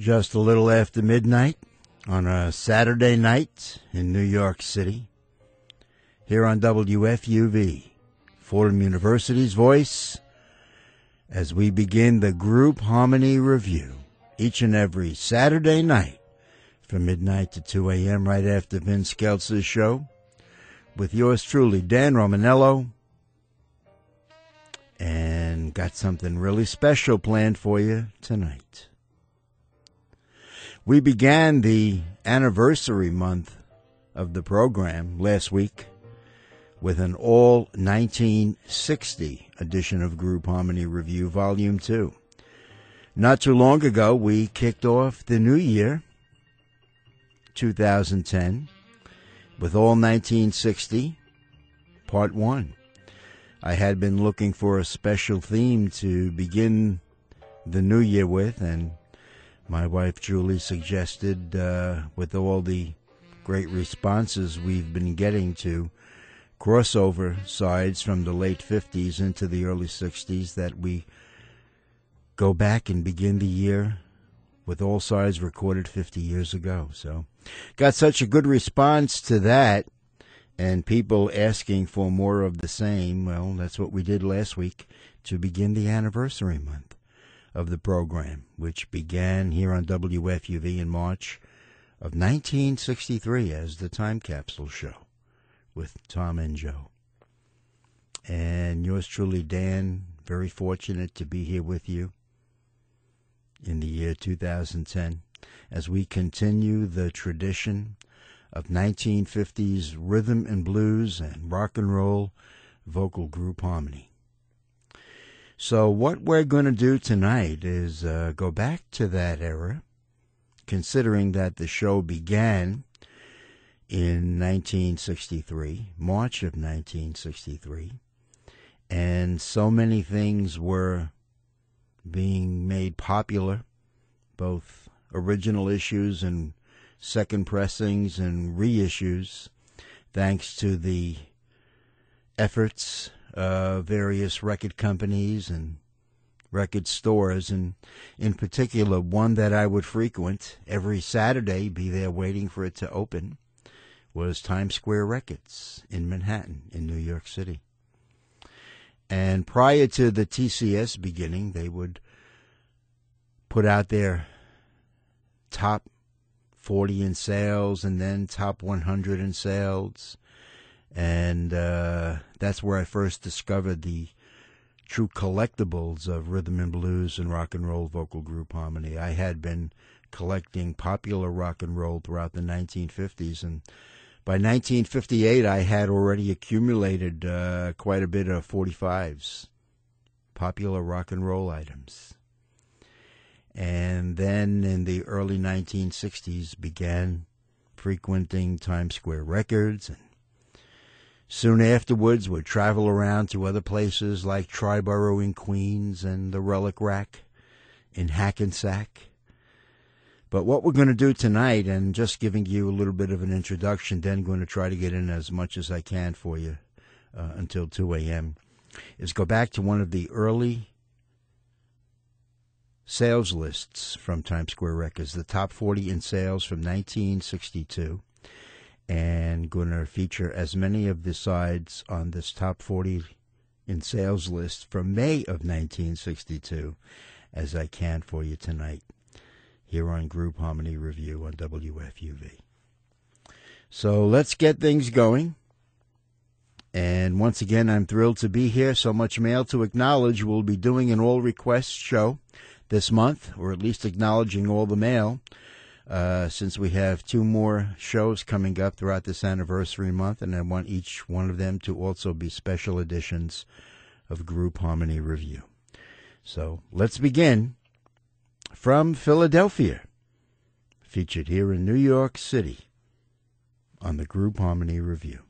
Just a little after midnight on a Saturday night in New York City, here on WFUV, Fordham University's voice, as we begin the Group Harmony Review each and every Saturday night from midnight to 2 a.m. right after Vince Keltz's show, with yours truly, Dan Romanello, and got something really special planned for you tonight. We began the anniversary month of the program last week with an all 1960 edition of Group Harmony Review Volume 2. Not too long ago, we kicked off the new year, 2010, with all 1960, Part 1. I had been looking for a special theme to begin the new year with, and my wife Julie suggested, with all the great responses we've been getting to crossover sides from the late 50s into the early 60s, that we go back and begin the year with all sides recorded 50 years ago. So got such a good response to that, and people asking for more of the same. Well, that's what we did last week to begin the anniversary month of the program, which began here on WFUV in March of 1963 as the Time Capsule Show with Tom and Joe. And yours truly, Dan, very fortunate to be here with you in the year 2010 as we continue the tradition of 1950s rhythm and blues and rock and roll vocal group harmony. So what we're going to do tonight is go back to that era, considering that the show began in 1963, March of 1963, and so many things were being made popular, both original issues and second pressings and reissues, thanks to the efforts various record companies and record stores, and in particular one that I would frequent every Saturday, be there waiting for it to open, was Times Square Records in Manhattan in New York City. And prior to the TCS beginning, they would put out their top 40 in sales and then top 100 in sales. And that's where I first discovered the true collectibles of rhythm and blues and rock and roll vocal group harmony. I had been collecting popular rock and roll throughout the 1950s, and by 1958 I had already accumulated quite a bit of 45s, popular rock and roll items. And then in the early 1960s began frequenting Times Square Records, and soon afterwards would travel around to other places like Triborough in Queens and the Relic Rack in Hackensack. But what we're going to do tonight, and just giving you a little bit of an introduction, then going to try to get in as much as I can for you until 2 a.m., is go back to one of the early sales lists from Times Square Records, the top 40 in sales from 1962. And going to feature as many of the sides on this top 40 in sales list from May of 1962 as I can for you tonight here on Group Harmony Review on WFUV. So let's get things going. And once again, I'm thrilled to be here. So much mail to acknowledge. We'll be doing an all requests show this month, or at least acknowledging all the mail. Since we have 2 more shows coming up throughout this anniversary month, and I want each one of them to also be special editions of Group Harmony Review. So let's begin from Philadelphia, featured here in New York City on the Group Harmony Review.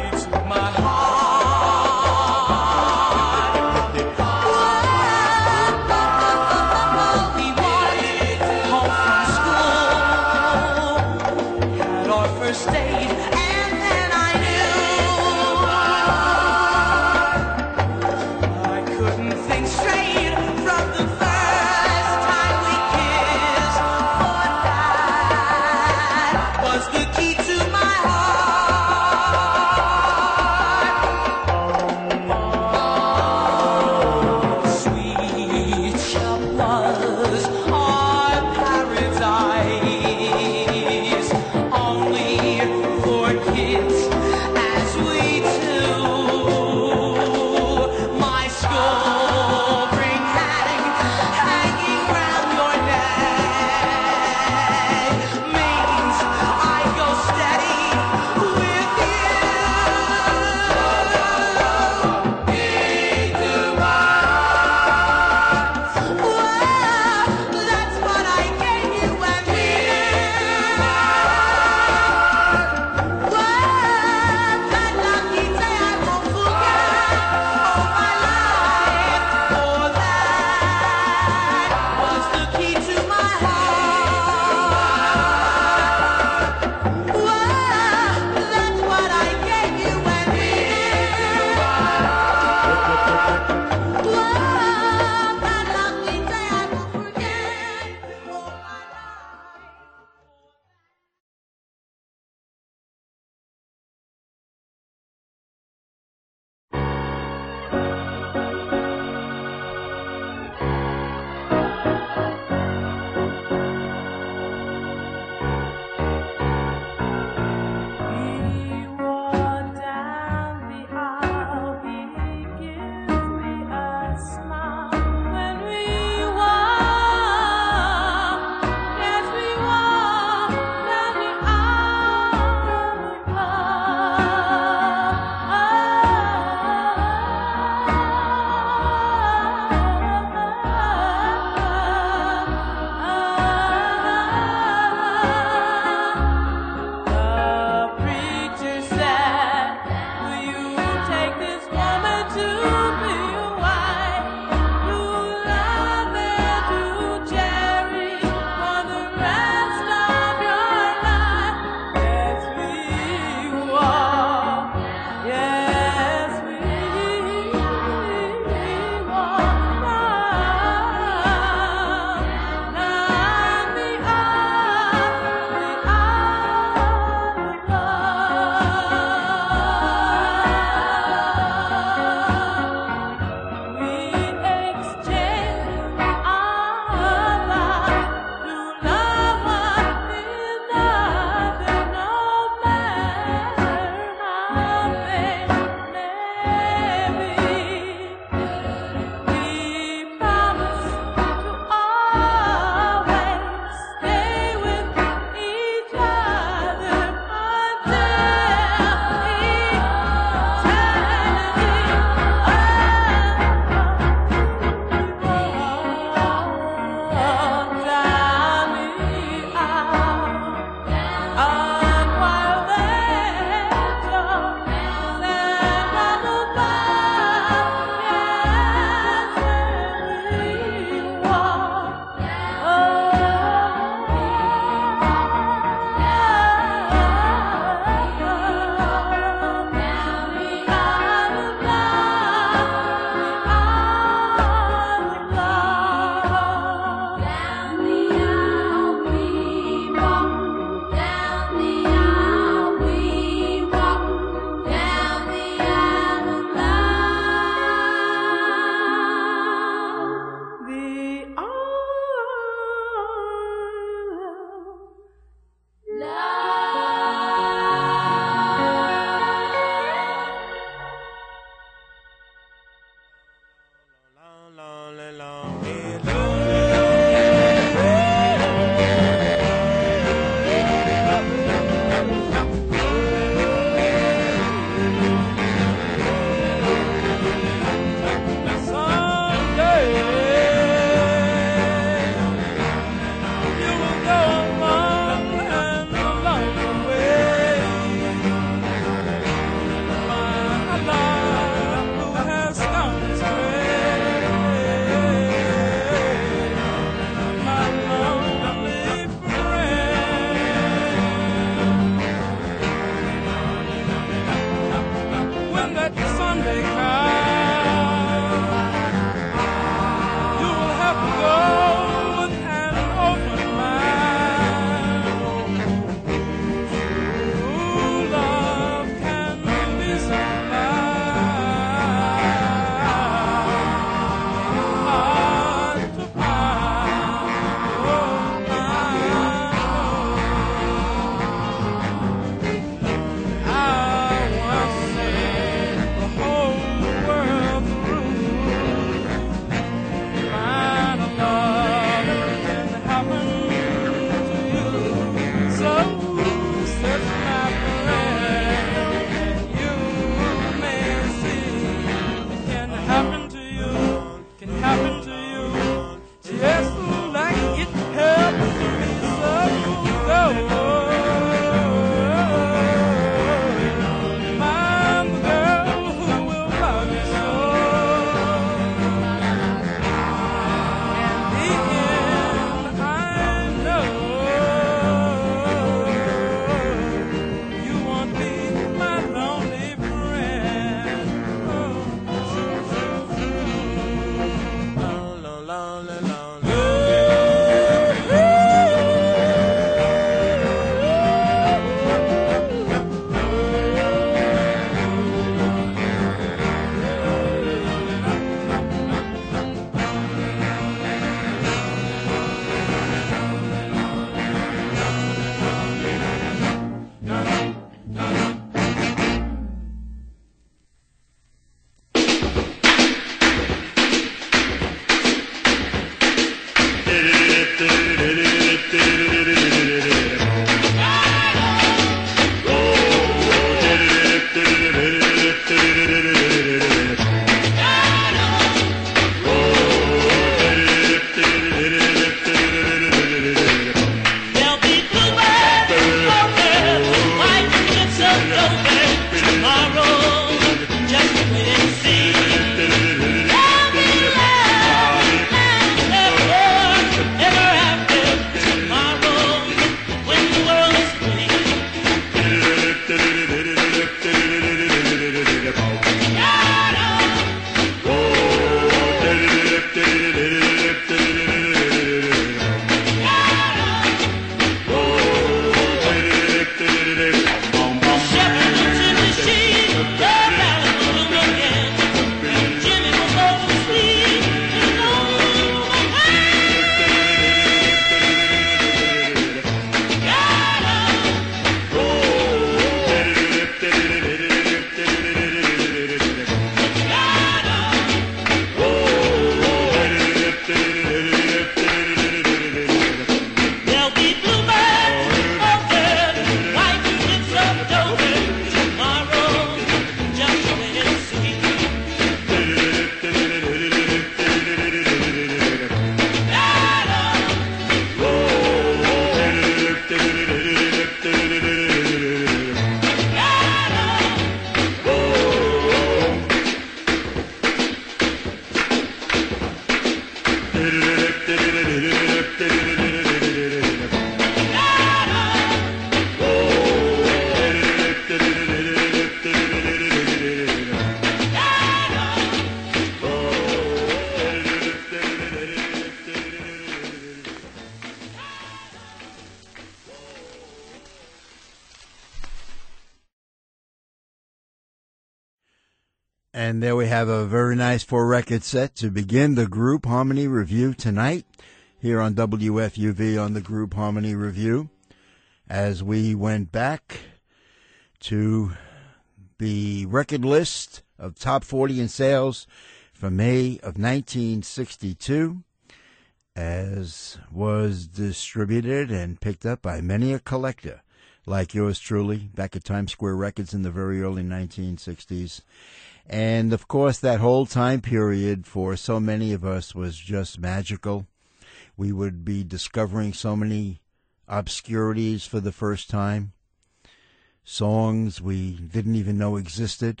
And there we have a very nice 4-record set to begin the Group Harmony Review tonight here on WFUV on the Group Harmony Review. As we went back to the record list of top 40 in sales from May of 1962, as was distributed and picked up by many a collector like yours truly back at Times Square Records in the very early 1960s. And, of course, that whole time period for so many of us was just magical. We would be discovering so many obscurities for the first time, songs we didn't even know existed.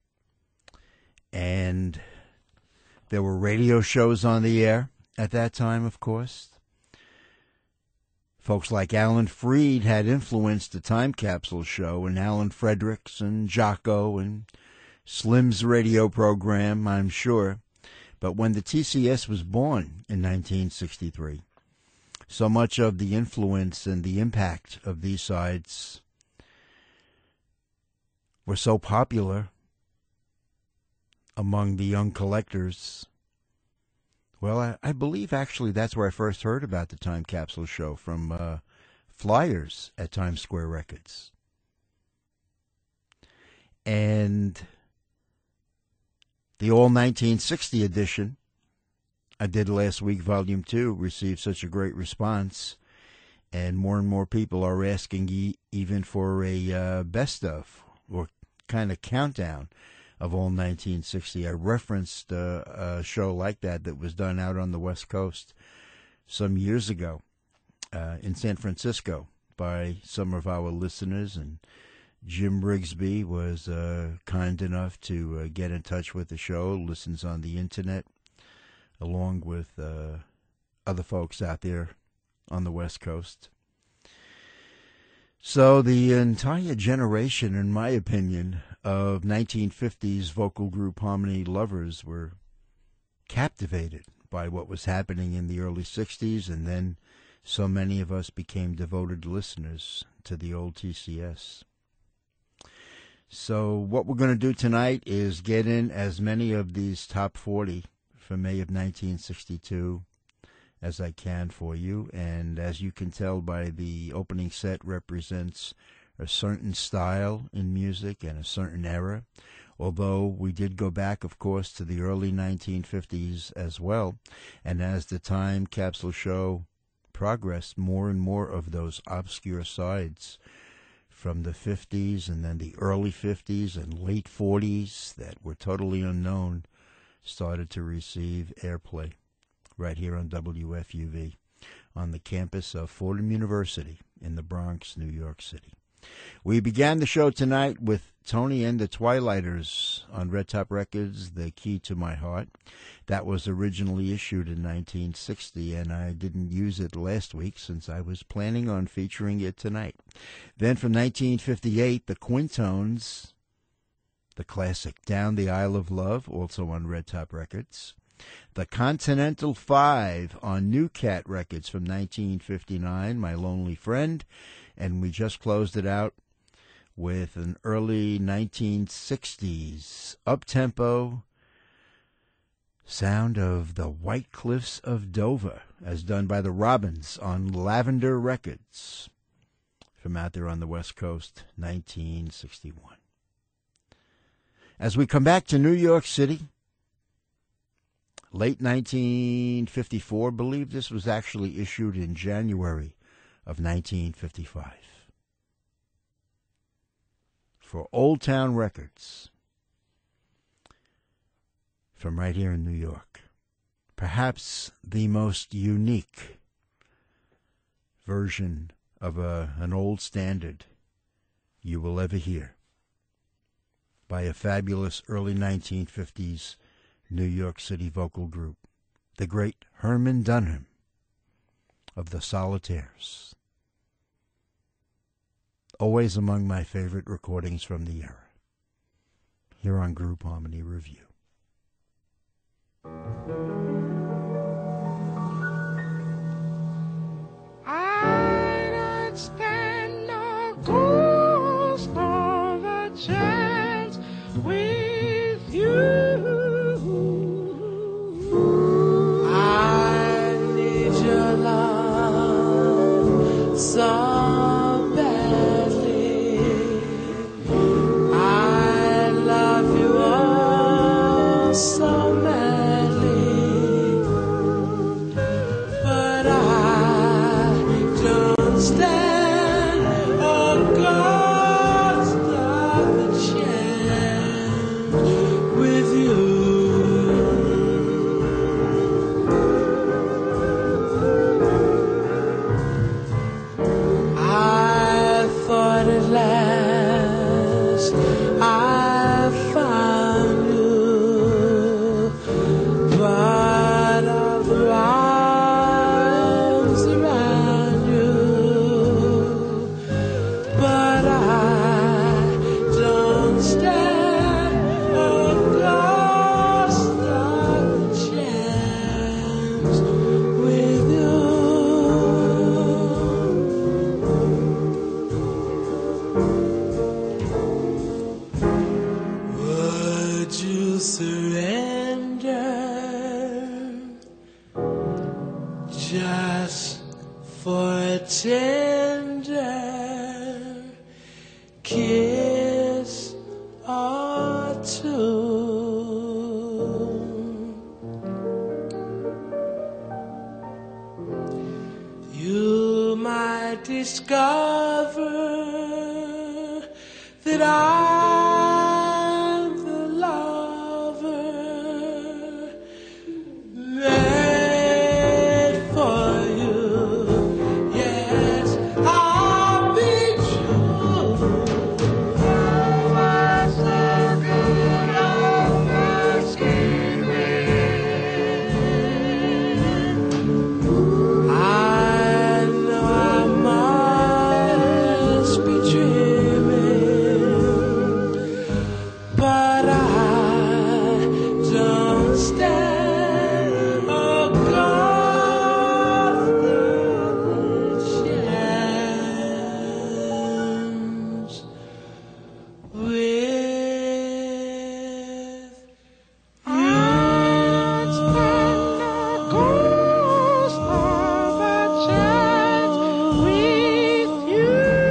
And there were radio shows on the air at that time, of course. Folks like Alan Freed had influenced the Time Capsule show, and Alan Fredericks and Jocko and Slim's radio program, I'm sure. But when the TCS was born in 1963, so much of the influence and the impact of these sides were so popular among the young collectors. Well, I believe actually that's where I first heard about the Time Capsule show, from flyers at Times Square Records. And the All 1960 edition I did last week, Volume 2, received such a great response, and more people are asking even for a best of, or kind of countdown of All 1960. I referenced a show like that was done out on the West Coast some years ago in San Francisco by some of our listeners, and Jim Rigsby was kind enough to get in touch with the show, listens on the internet, along with other folks out there on the West Coast. So the entire generation, in my opinion, of 1950s vocal group harmony lovers were captivated by what was happening in the early 60s, and then so many of us became devoted listeners to the old TCS. So what we're going to do tonight is get in as many of these top 40 from May of 1962 as I can for you. And as you can tell by the opening set, represents a certain style in music and a certain era. Although we did go back, of course, to the early 1950s as well. And as the Time Capsule show progressed, more and more of those obscure sides from the 50s and then the early 50s and late 40s that were totally unknown started to receive airplay right here on WFUV on the campus of Fordham University in the Bronx, New York City. We began the show tonight with Tony and the Twilighters on Red Top Records, The Key to My Heart. That was originally issued in 1960, and I didn't use it last week since I was planning on featuring it tonight. Then from 1958, the Quintones, the classic Down the Aisle of Love, also on Red Top Records. The Continental Five on New Cat Records from 1959, My Lonely Friend. And we just closed it out with an early 1960s up-tempo sound of the White Cliffs of Dover, as done by the Robins on Lavender Records from out there on the West Coast, 1961. As we come back to New York City, late 1954, I believe this was actually issued in January of 1955. For Old Town Records, from right here in New York. Perhaps the most unique version of an old standard you will ever hear by a fabulous early 1950s New York City vocal group, the great Herman Dunham of the Solitaires. Always among my favorite recordings from the era, here on Group Harmony Review. I don't stand no ghost of a chance with you. badly. I love you all so madly, but I don't stand a ghost of a chance with you. I thought at last I found you, but of the arms around you, but I don't stand a ghost of a chance with you. Would you surrender just for a tender kiss or two? You might discover that I'm the lover made for you. Yes, I'll be true. I'm so good of asking me. I know I must be dreaming, but I don't stand a golden chance with Ghost of a chance with you.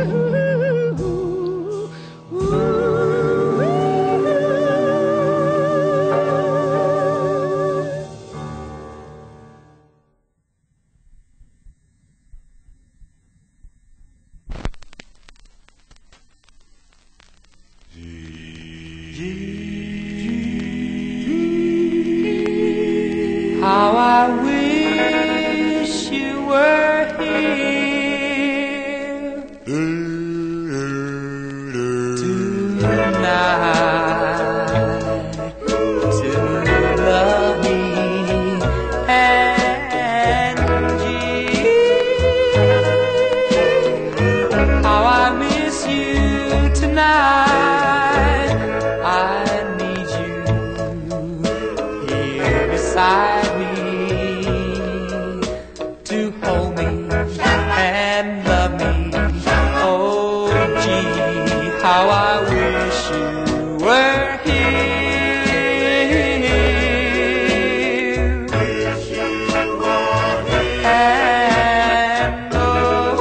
how I wish you were here tonight to love me and how I miss you tonight. I need you here beside me to hold me and love me. Oh, gee, how I wish you were here. And oh,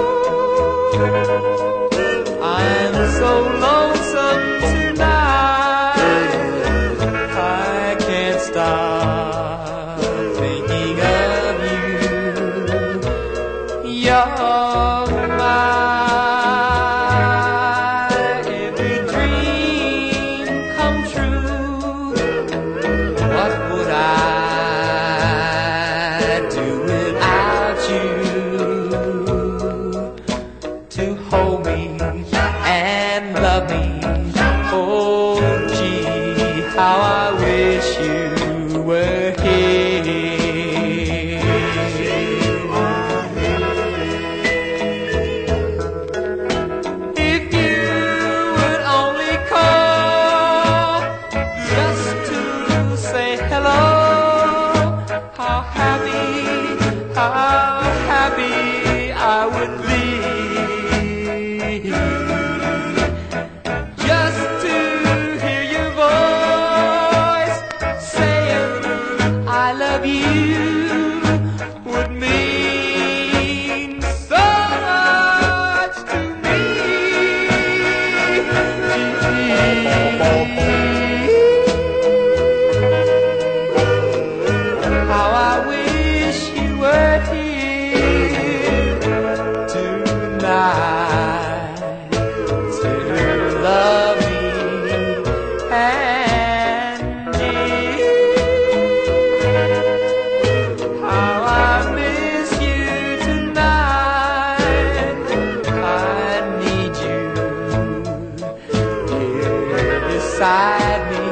I'm so lonesome tonight. I can't stop thinking of you. You're my every dream come true. What would I do without you to hold me and love me? Oh, gee, how I wish you were here. If you would only call just to say hello, how happy I would be. beside me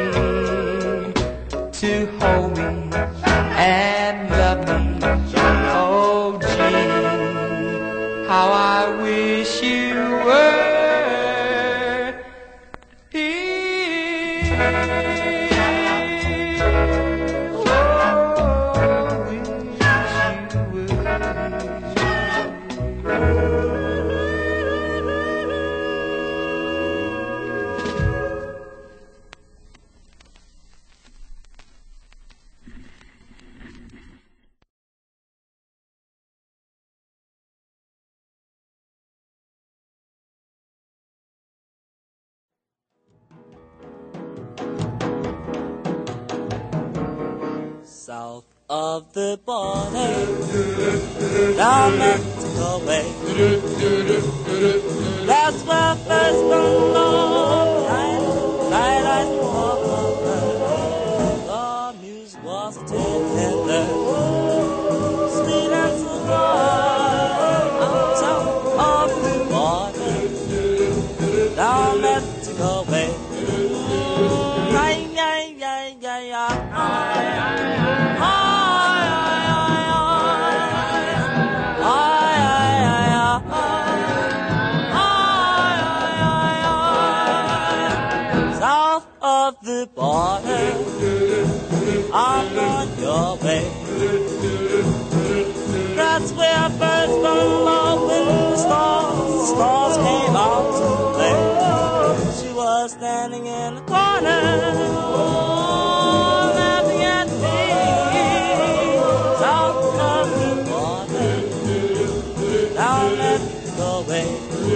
to hold me and love me. Oh, gee, how I wish you were here. Oh, wish you were. South of the border, down Mexico way. That's where I first found love. Night I walk the music was tender, sweet and so good. South of the border, down Mexico way. South of the border, I'm on your way. That's where I first fell in love with the stars came out to play. She was standing in the corner, laughing at me. South of the border, down Mexico way.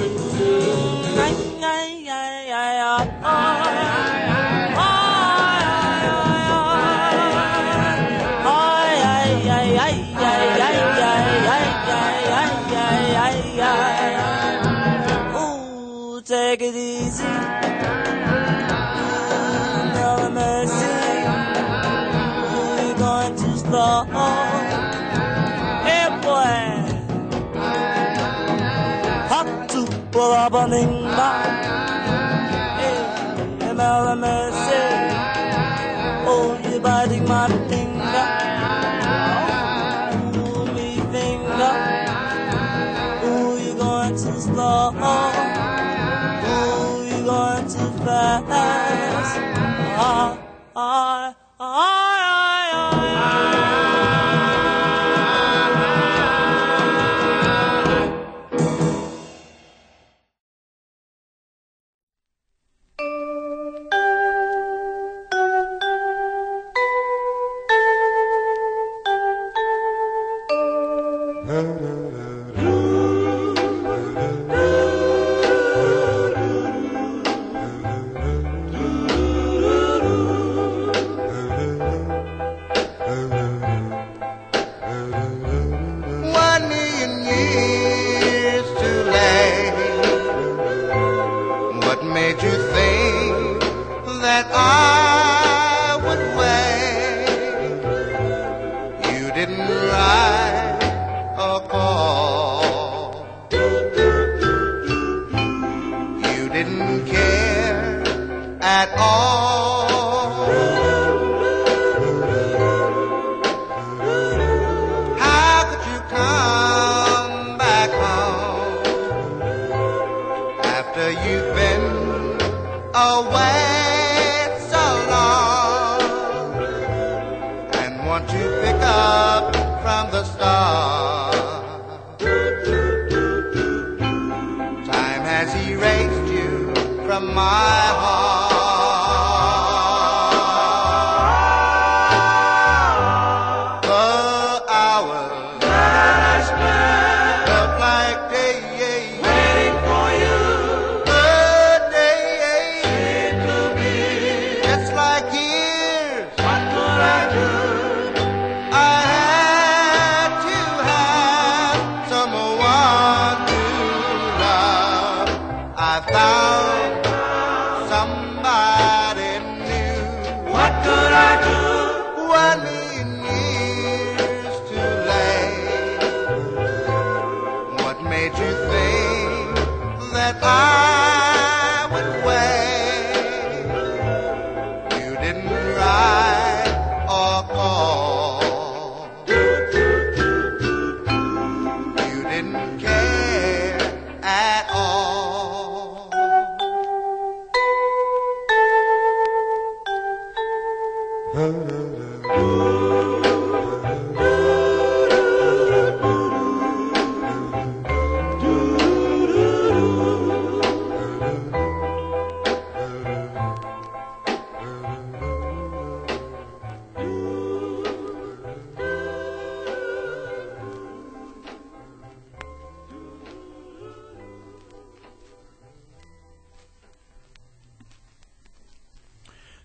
Ooh, take it easy. No mercy. Ooh, you're going too slow. Hey, boy. Hop to pull up on the hey, mercy. Oh, you're biting my finger. Ooh, me finger. Ooh, you're going too slow. Ooh, you're going too fast. that I would wait.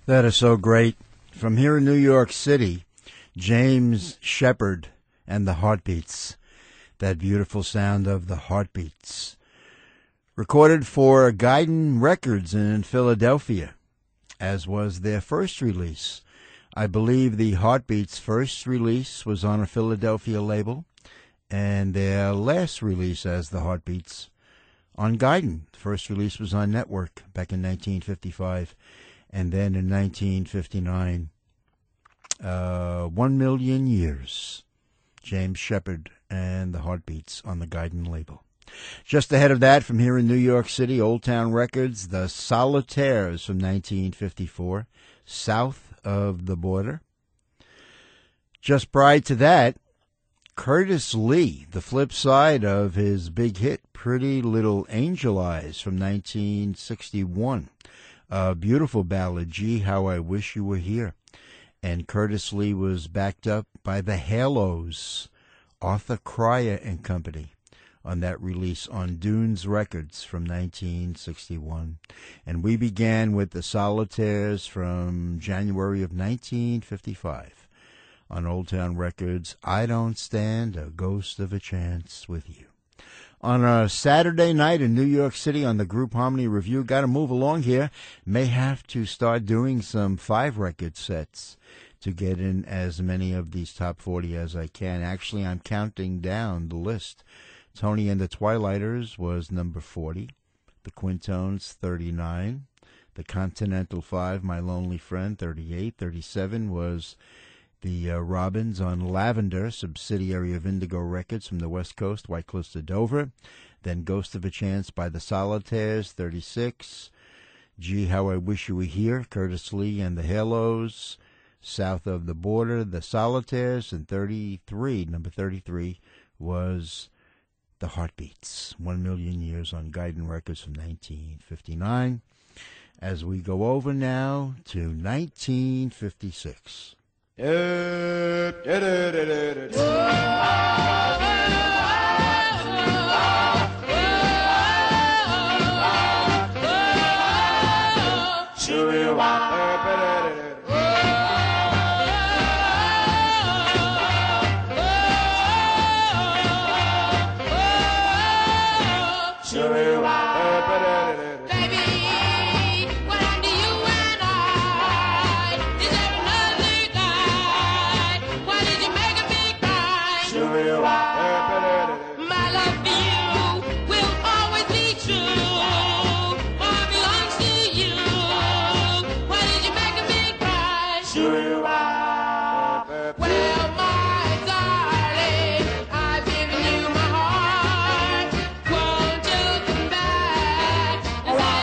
That is so great. From here in New York City, James Shepard and the Heartbeats. That beautiful sound of the Heartbeats. Recorded for Guidon Records in Philadelphia, as was their first release. I believe the Heartbeats' first release was on a Philadelphia label, and their last release as the Heartbeats on Guidon. The first release was on Network back in 1955, and then in 1959, 1 Million Years, James Shepard and the Heartbeats on the Guidon label. Just ahead of that, from here in New York City, Old Town Records, the Solitaires from 1954, South of the Border. Just prior to that, Curtis Lee, the flip side of his big hit, Pretty Little Angel Eyes from 1961. A beautiful ballad, Gee, How I Wish You Were Here. And Curtis Lee was backed up by the Halos, Arthur Cryer and Company, on that release on Dunes Records from 1961. And we began with the Solitaires from January of 1955 on Old Town Records, I Don't Stand a Ghost of a Chance with You. On a Saturday night in New York City on the Group Harmony Review, got to move along here. May have to start doing some 5-record sets to get in as many of these top 40 as I can. Actually, I'm counting down the list. Tony and the Twilighters was number 40. The Quintones, 39. The Continental 5, My Lonely Friend, 38. 37 was the Robins on Lavender, subsidiary of Indigo Records from the West Coast, White Cliffs to Dover. Then Ghost of a Chance by the Solitaires, 36. Gee, How I Wish You Were Here, Curtis Lee and the Halos. South of the Border, the Solitaires. And 33, number 33, was the Heartbeats, 1 Million Years on Guidon Records from 1959. As we go over now to 1956. Well,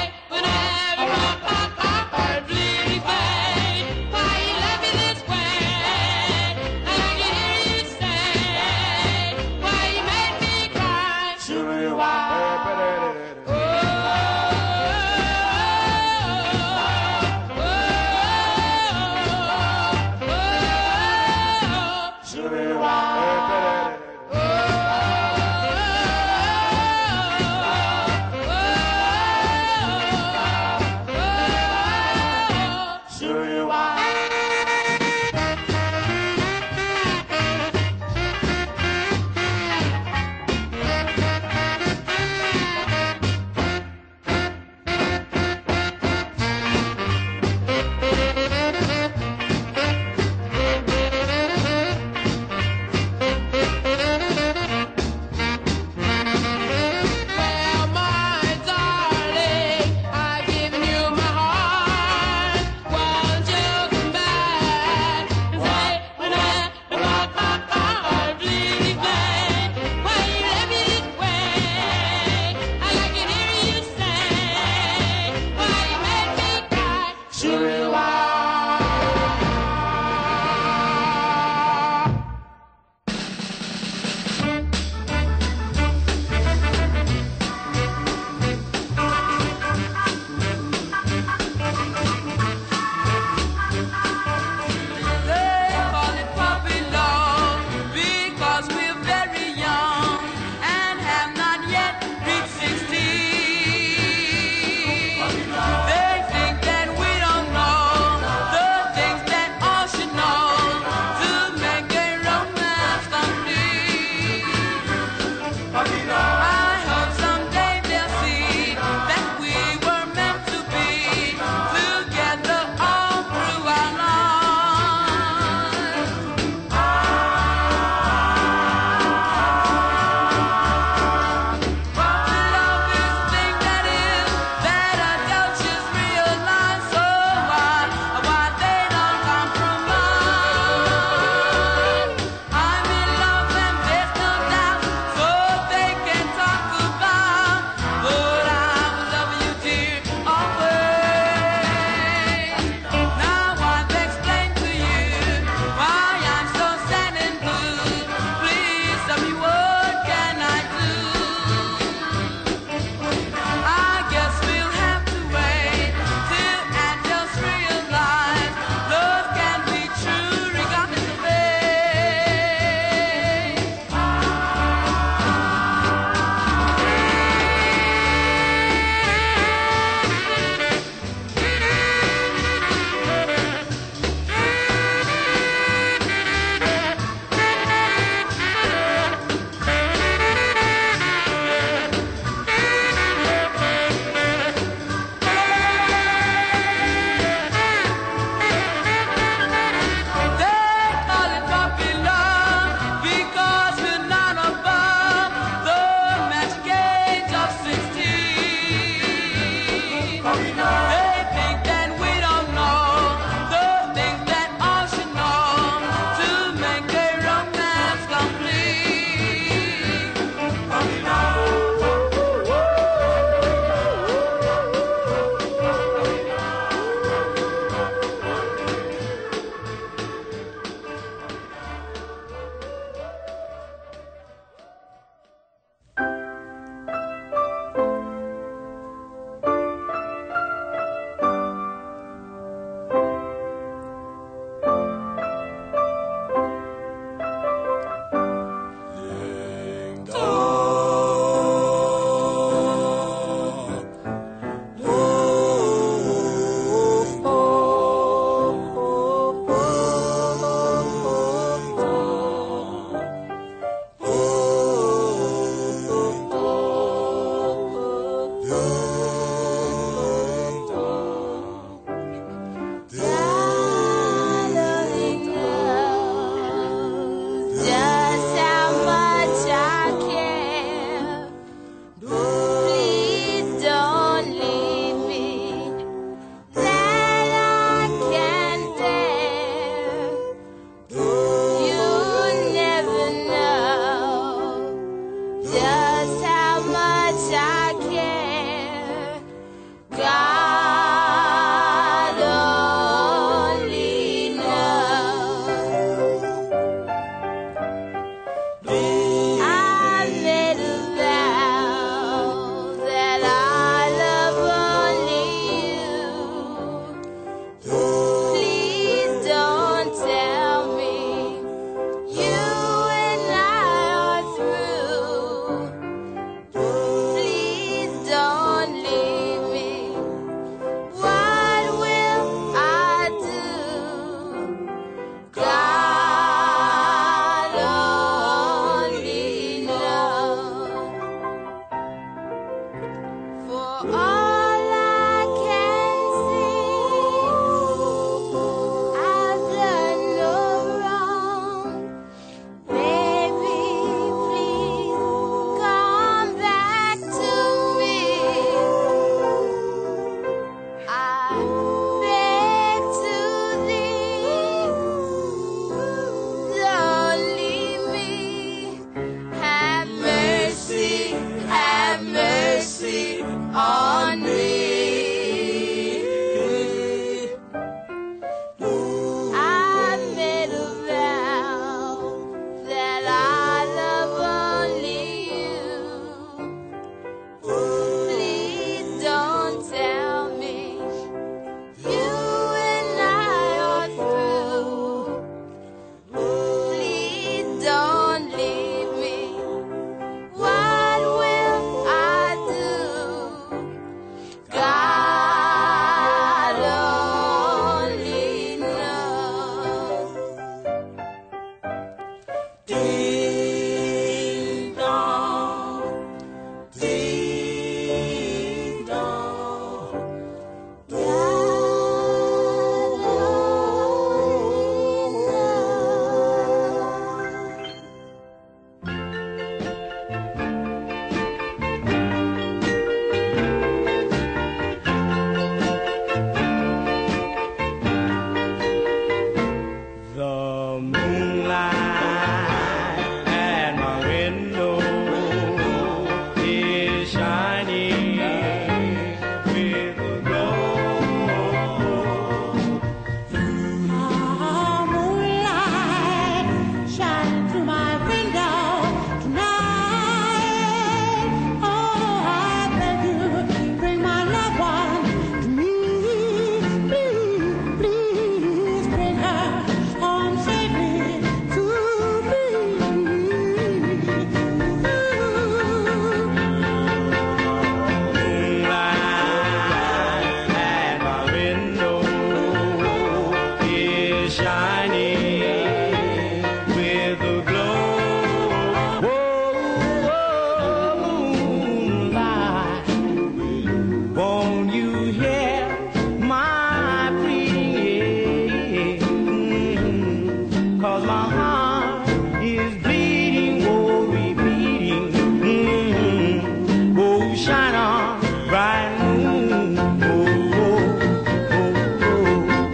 on bright moon. Oh, oh, oh, oh.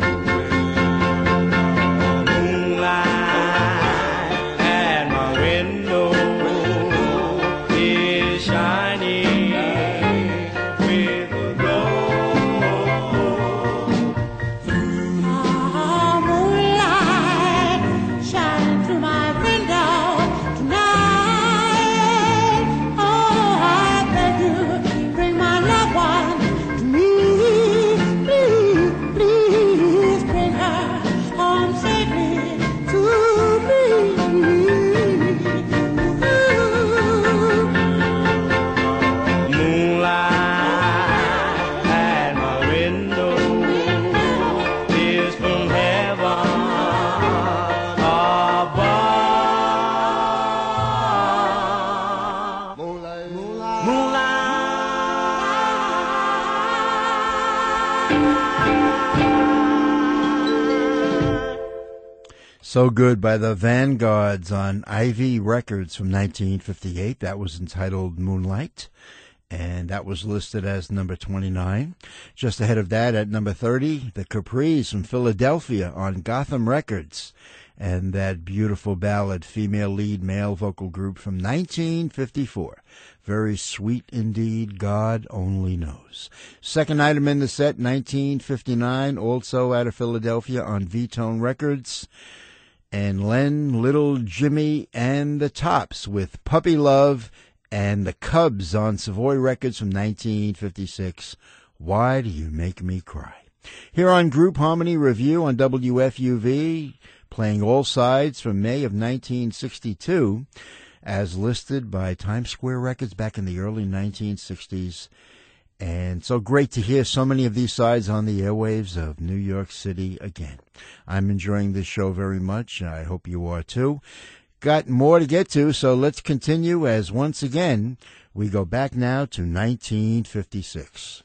Moonlight at my window is shining with a glow. Moonlight shining through my window tonight. Oh, I beg you, bring my loved one to me. Please, please bring her home safely to me. Moonlight at my window is from heaven above. Moonlight, moonlight. So Good by the Vanguards on Ivy Records from 1958. That was entitled Moonlight, and that was listed as number 29. Just ahead of that, at number 30, the Capris from Philadelphia on Gotham Records, and that beautiful ballad, female lead, male vocal group from 1954. Very sweet indeed, God Only Knows. Second item in the set, 1959, also out of Philadelphia on V-Tone Records, and Len, Little Jimmy, and the Tops with Puppy Love, and the Cubs on Savoy Records from 1956, Why Do You Make Me Cry? Here on Group Harmony Review on WFUV, playing all sides from May of 1962, as listed by Times Square Records back in the early 1960s. And so great to hear so many of these sides on the airwaves of New York City again. I'm enjoying this show very much. I hope you are too. Got more to get to, so let's continue as once again we go back now to 1956.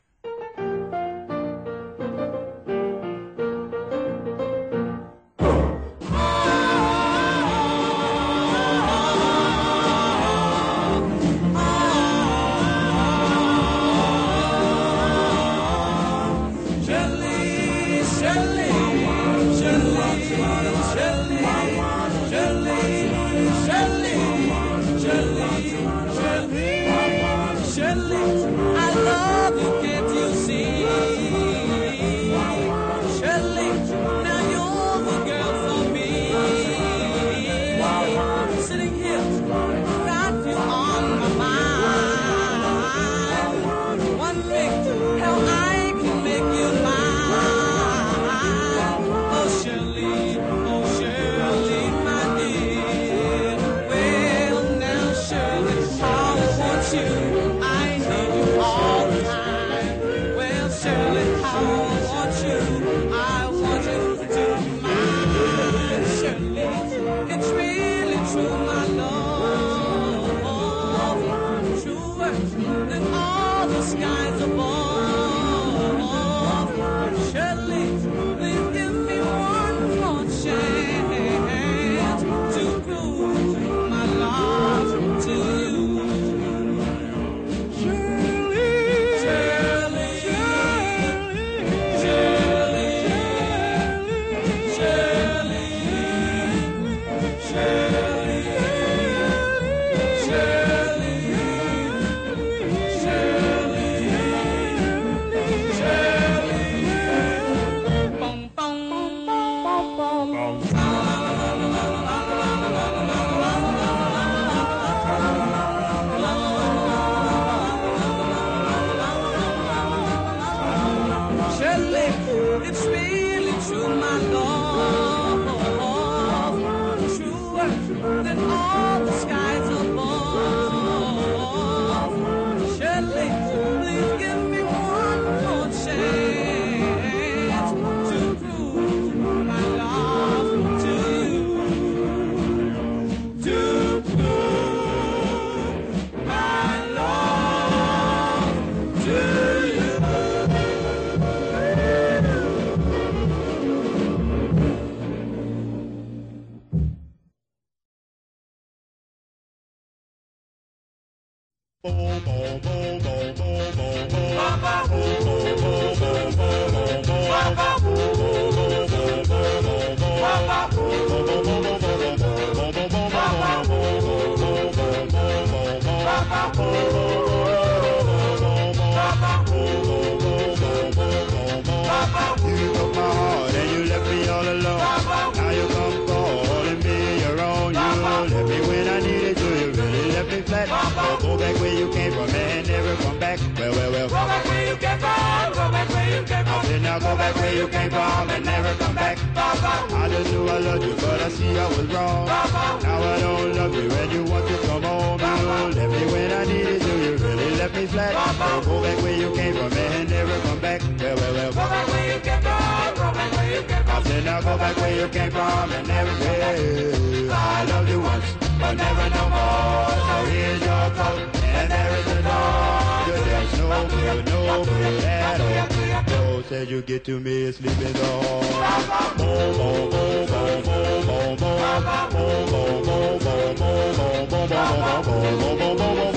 where you came from and never come back. I just knew I loved you, but I see I was wrong. Now I don't love you and you want to come home. You left me when I needed you, you really left me flat. So go back where you came from and never come back. Well, go back where you came from, go back where you came from. I said now go back where you came from and never I loved you once, but never no more. So here's your coat, and there is a door. You're just no good at all. So said you get to me and sleep in the hall. Boom, boom, boom, boom, boom, boom, boom, boom, boom, boom, boom, boom, boom, boom, boom, boom,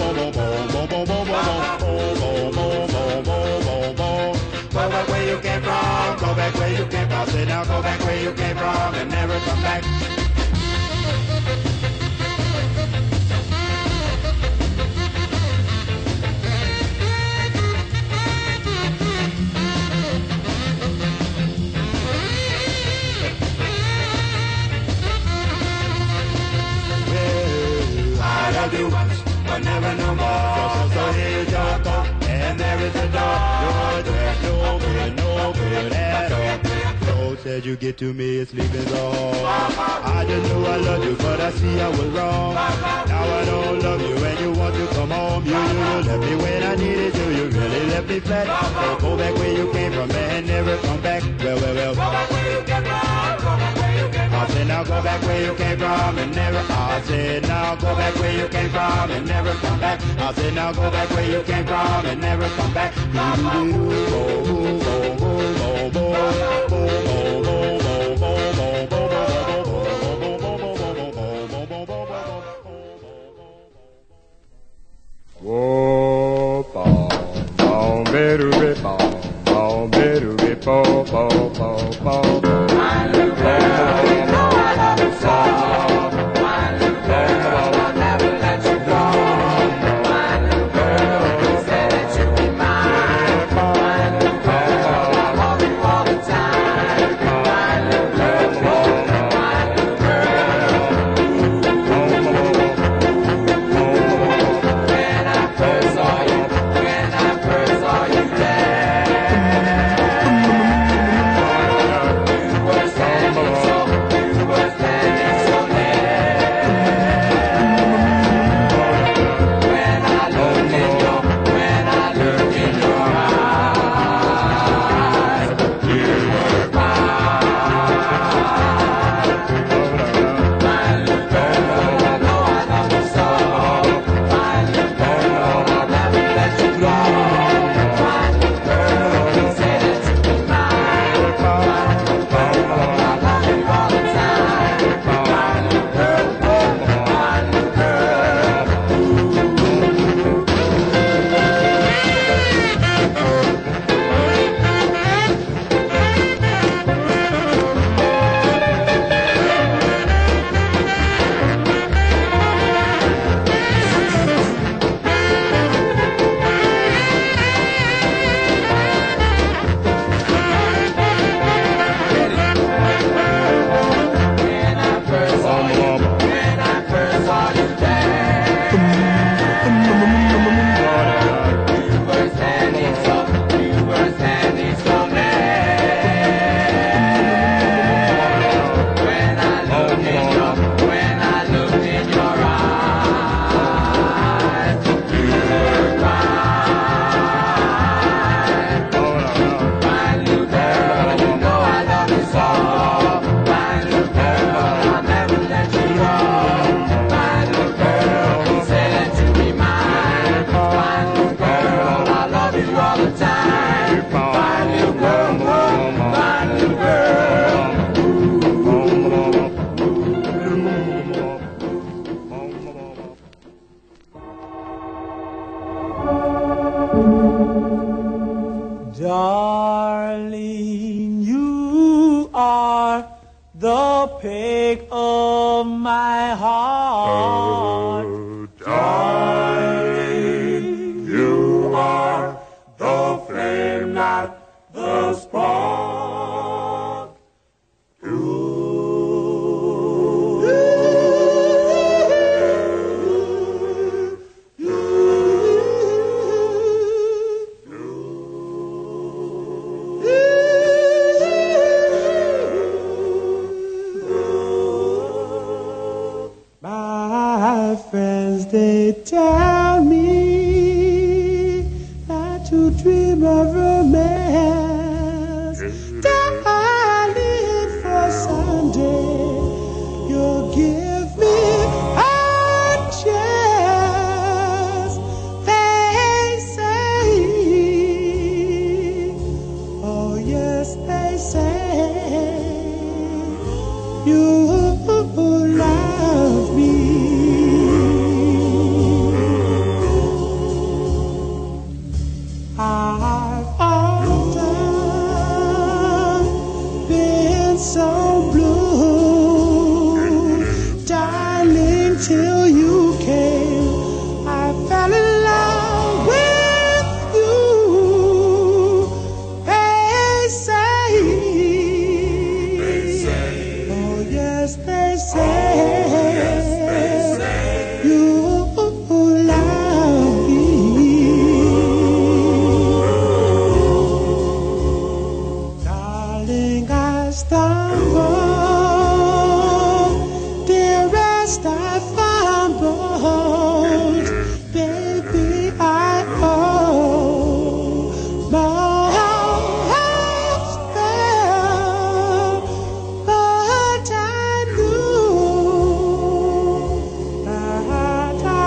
go back where you came from, go back where you came from. I said now go back where you came from and never come back. I love you once, but never no more. So here's your coat, and there is a door. You're just no good at all. So said you get to me and sleep in the hall. I just knew I loved you, but I see I was wrong. Now I don't love you, and you want to come home. You left me when I needed you. You really left me flat. So go back where you came from and never come back. Well. Go back where you came from. Go back where you came from. I said now go back where you came from and never. I said now go back where you came from and never come back. I said now go back where you came from and never come back. Whoa, bom, bom, better be bom, bom, better be bom, bom, bom, bom. My little girl, you know I love you so. My little girl, I'll never let you go. My little girl, you said that you'd be mine. My little girl, I love you all the time. My little girl, my little girl. When I first saw you there, you were standing so near. When I looked in your eyes, you were mine. My little girl, I know I love you so. My little girl, I'll never let you go. My little girl, you say that you be mine. My little girl, I love you all the time. My little girl, my little girl. When I first saw you there, you were standing so near. When I looked in your eyes, you were mine. My little girl, you know I love you so. My little girl, I'll never let you go. My little girl, you say that you be mine. My little girl, I love you all the time. My little girl, my little girl. Darling, you are the peg of my heart. Darling, you are the flame, not the spark. romance, darling, for Sunday. You'll give me a chance, they say. Oh yes, they say you love me. I've often been so blue, darling, till you came. I fell in love with you. They say, oh yes, they say, you love me. Darling, I stumbled, dearest, I fumbled, baby, I owe my heart fell, but I knew that I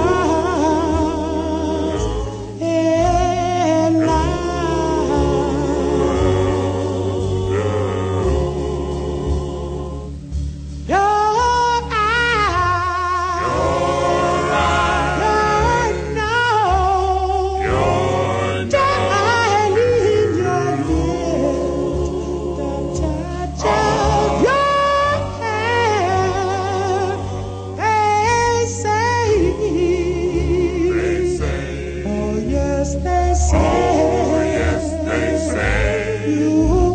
was in love. Your eyes, your nose, darling, your lips, the touch of your hair, they say, oh yes, they say, you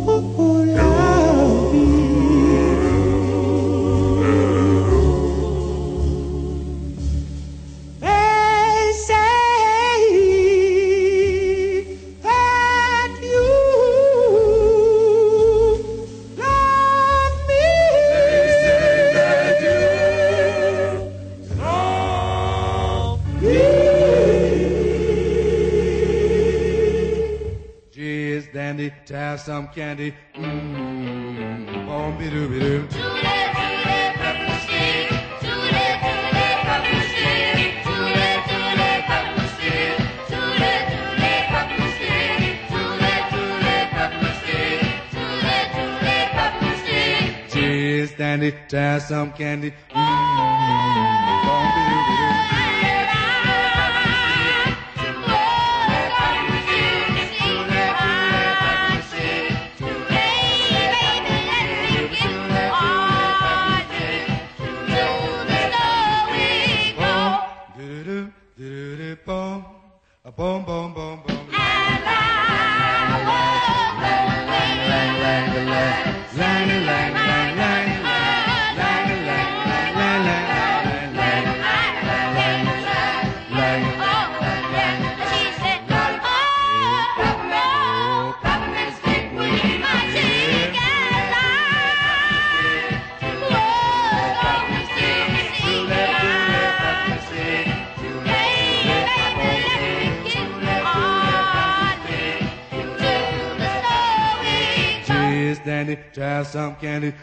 love me. They say that you love me. Cheers, dandy, have some candy. Boom-be-doo-be-doo. Cheers, dandy, have some candy. Boom-be-doo-be-doo. Do-do-do, do-do-do, boom. A boom, boom, boom, boom. Cheers, dandy, try some candy.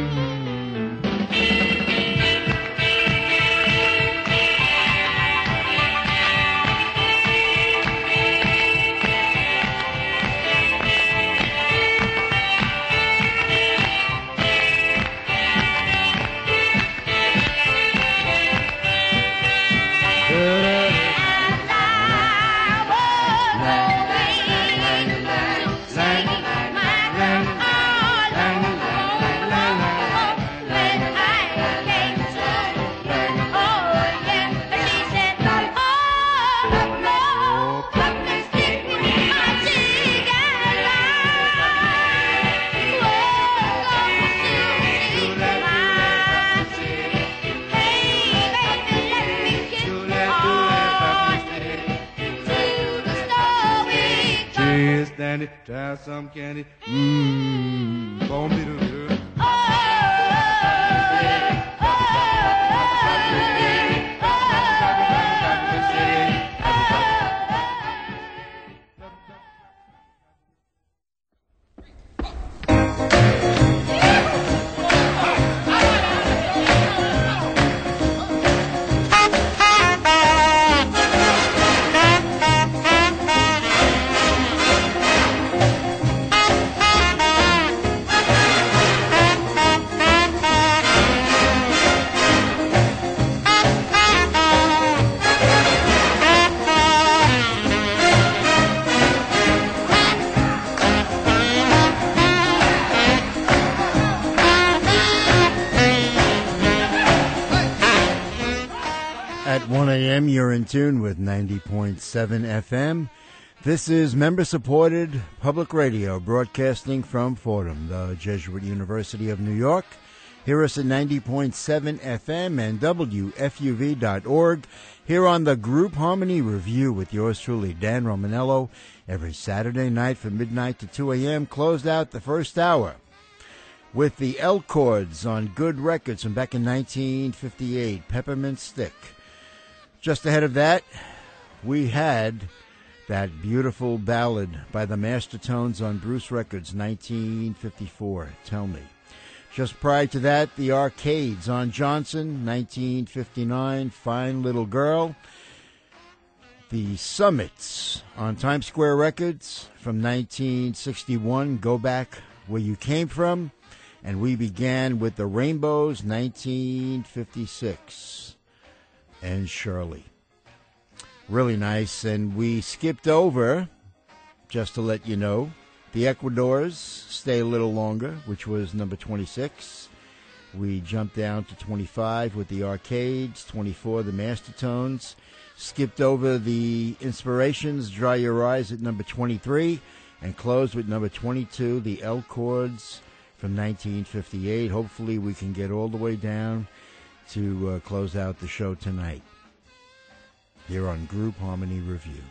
Dandy, try some candy. Boom-be-doo-doo. a.m. You're in tune with 90.7 FM. This is member-supported public radio broadcasting from Fordham, the Jesuit University of New York. Hear us at 90.7 FM and WFUV.org. Here on the Group Harmony Review with yours truly, Dan Romanello, every Saturday night from midnight to 2 a.m. Closed out the first hour with the L Chords on Good Records from back in 1958, Peppermint Stick. Just ahead of that, we had that beautiful ballad by the Mastertones on Bruce Records, 1954, Tell Me. Just prior to that, the Arcades on Johnson, 1959, Fine Little Girl. The Summits on Times Square Records from 1961, Go Back Where You Came From. And we began with the Rainbows, 1956, and Shirley. Really nice. And we skipped over, just to let you know, the Ecuadors, Stay a Little Longer, which was number 26. We jumped down to 25 with the Arcades, 24, the Mastertones. Skipped over the Inspirations, Dry Your Eyes at number 23. And closed with number 22, the L Chords from 1958. Hopefully we can get all the way down to close out the show tonight here on Group Harmony Review.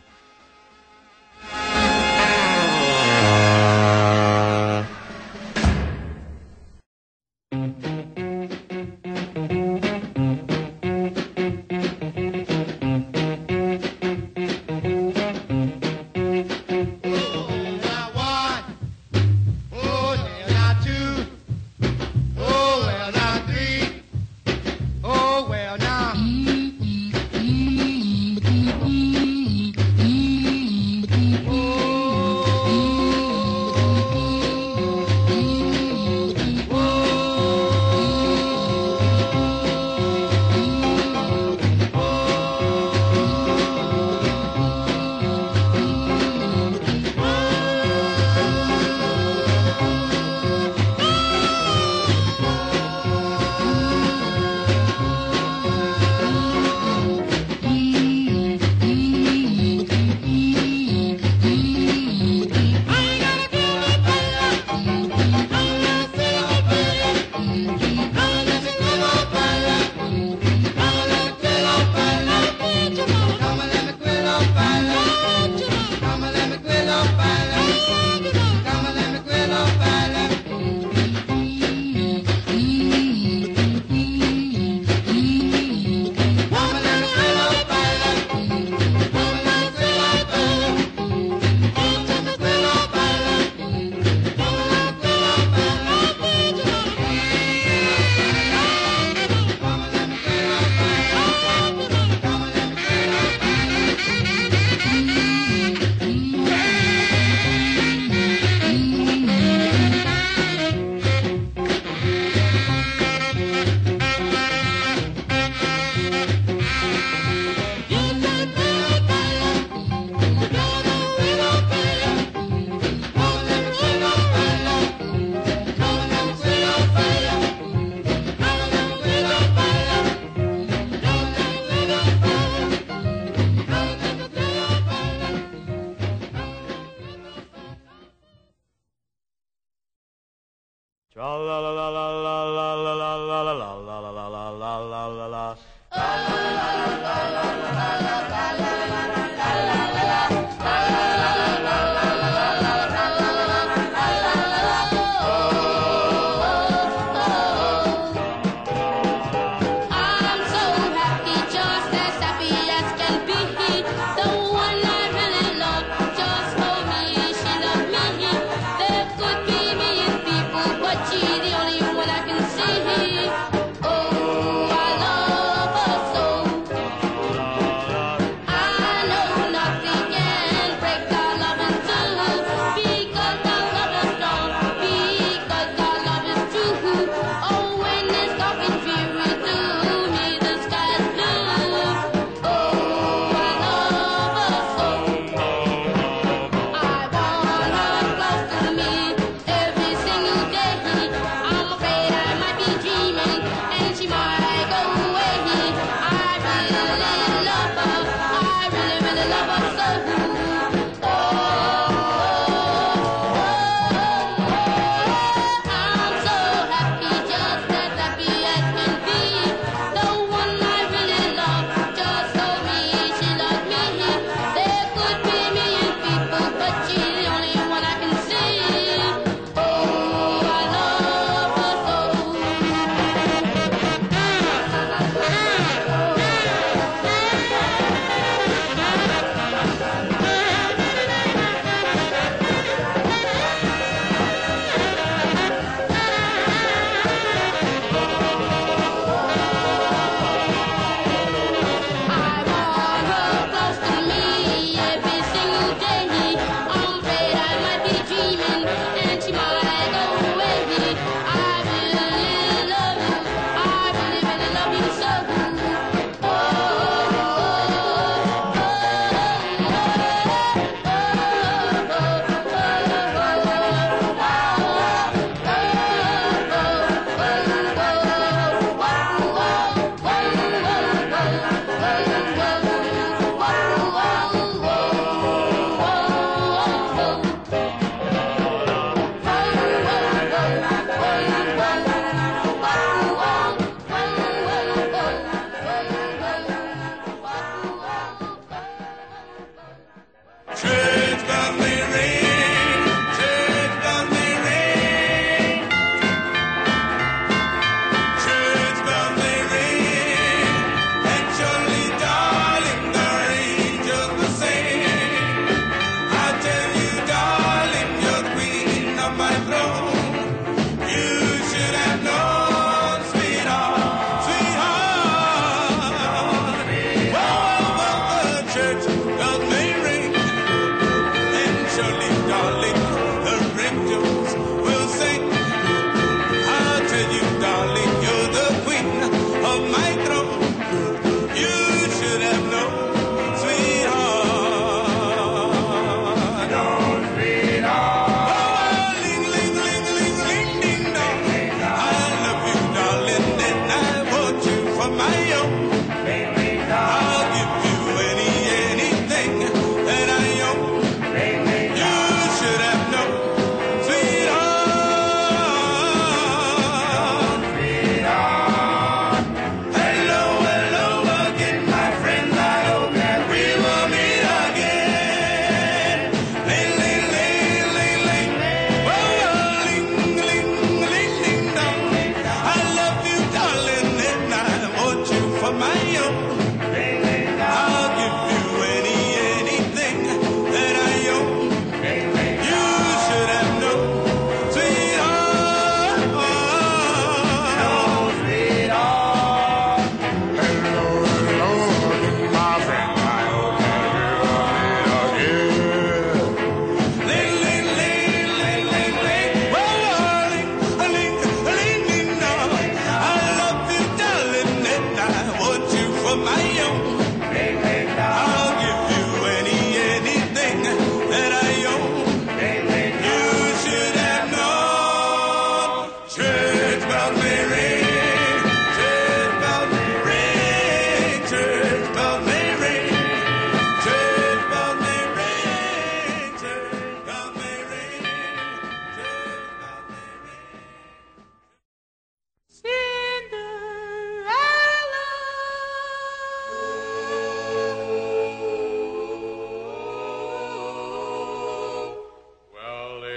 See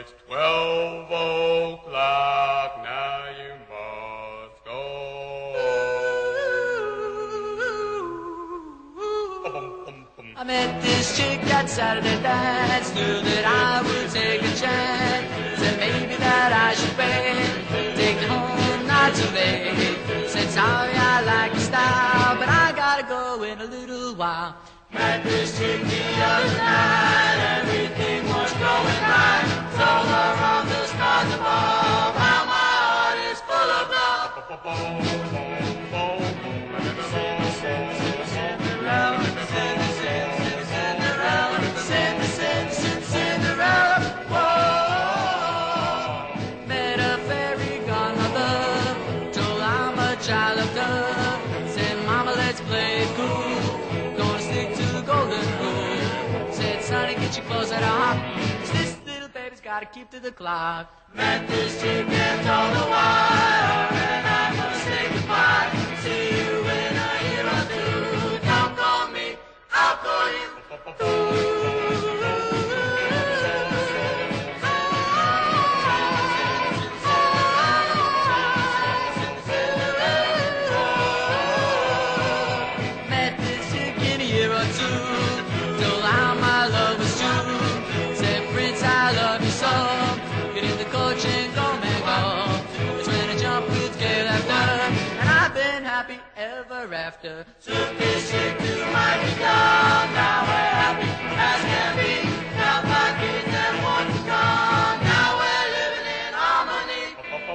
it's 12 o'clock, now you must go. I met this chick at Saturday dance, knew that I would take a chance, said maybe that I should wait, take it home not too late, said sorry I like your style, but I gotta go in a little while. Met this chick the other night, everything was going right, told her of the stars above, how my heart is full of love. Child of love, said mama let's play it cool, gonna stick to the golden rule, said sonny get your clothes out of hop, this little baby's gotta keep to the clock. Met this chick and told her why, and I must say goodbye, see you in a year or two, don't call me, I'll call you. Ever after, took this chick to my kingdom. Now we're happy as can be. Got my kids that want to come. Now we're living in harmony.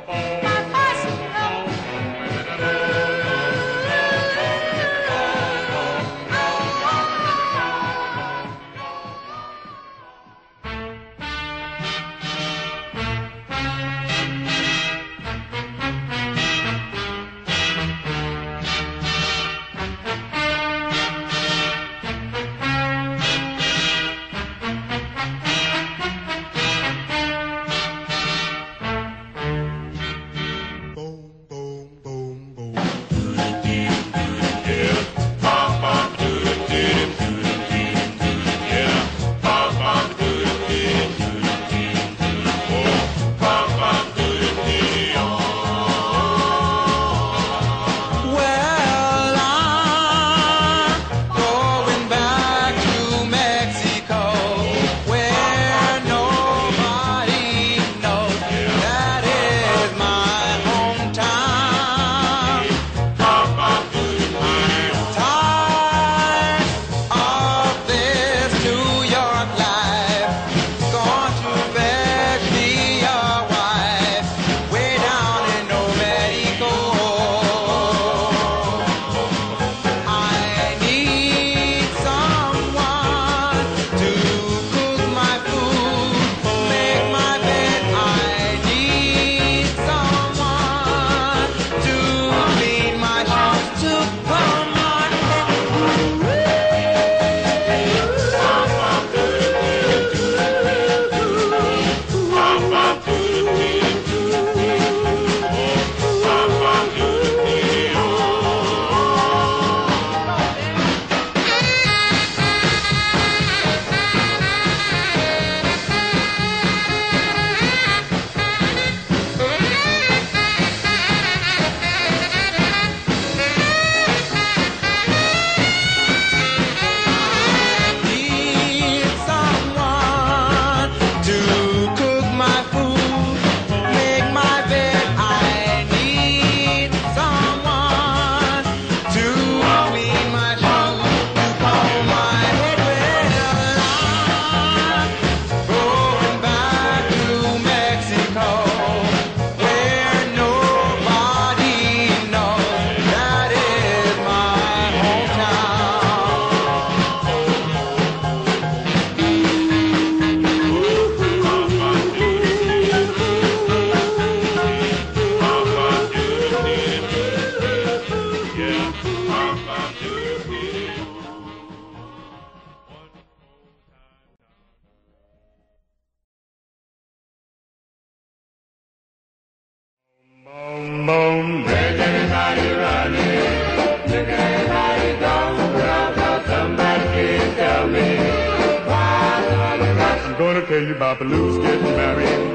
boom. Where's everybody running? Look at everybody going. Well, somebody please tell me why somebody rushing. I'm gonna tell you about Baloo's getting married.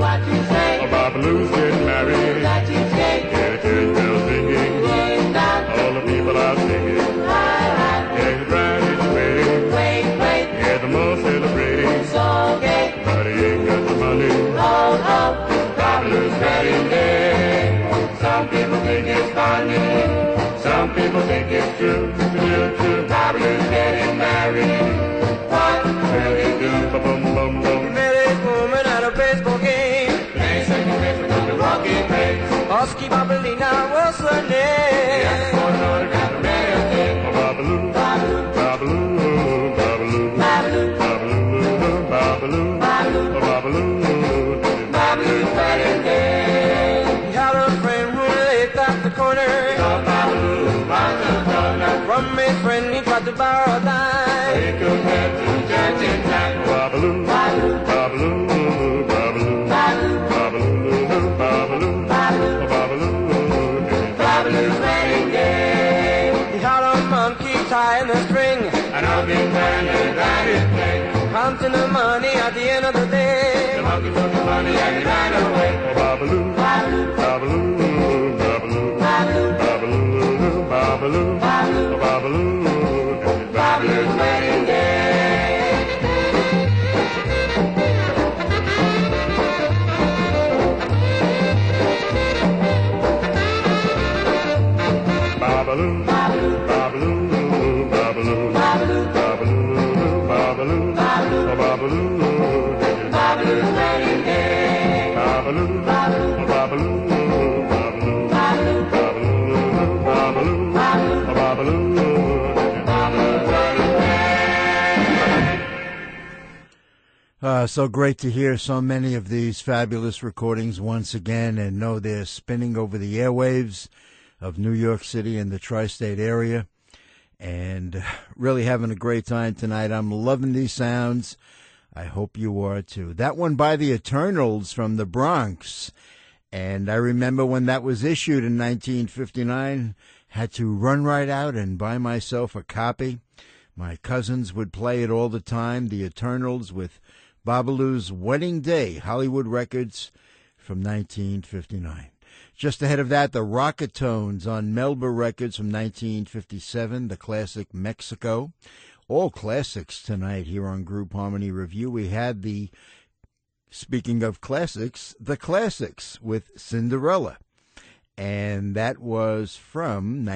what you say. Babaloo's getting married. That you say. Yeah, the church bells ringing. Ring down. All the people are singing. Hi, hi. Yeah, the bride is waiting. Wait, wait. Yeah, the more celebrating. So gay. But he ain't got the money. Oh, oh. Babaloo's wedding day. Some people think it's funny. Some people think it's true. True. Babaloo's getting married. What will he do? Boom, boom, boom. Met a woman at a baseball game. Play second base with the rocking pace. Husky Babalina was her name. For an autograph, the mayor's name. Babaloo. Babaloo. Babaloo. Babaloo. Babaloo. Babaloo. Babaloo. Babaloo. Babaloo's wedding day. He had a friend who lived at the corner. Babaloo. Babaloo. From his friend he tried to borrow a dime. He could head to church in time. Babaloo. Babaloo. Babaloo. Babaloo. Babaloo. Babaloo. Babaloo. Babaloo. Babaloo. Babaloo's wedding day. He had a monkey tie in the string. And I'll be trying to ride his thing. Counting the money at the end of the day. The monkey took the money and he ran away. Babaloo. Babaloo. Babaloo. Babaloo. Babaloo. Babaloo. Babaloo. Babaloo. Babaloo. Babaloo's wedding day. Babaloo. Babaloo. Babaloo. Babaloo. Babaloo. Babaloo. Babaloo. Babaloo. Babaloo. Babaloo's wedding day. Babaloo. Babaloo. Babaloo. Babaloo. Babaloo. Babaloo. Babaloo. Babaloo. Babaloo's wedding day. So great to hear so many of these fabulous recordings once again and know they're spinning over the airwaves of New York City and the tri-state area. And really having a great time tonight. I'm loving these sounds. I hope you are too. That one by the Eternals from the Bronx. And I remember when that was issued in 1959, had to run right out and buy myself a copy. My cousins would play it all the time. The Eternals with Babaloo's Wedding Day, Hollywood Records from 1959. Just ahead of that, the Rocketones on Melba Records from 1957, the classic Mexico. All classics tonight here on Group Harmony Review. We had the, speaking of classics, the Classics with Cinderella. And that was from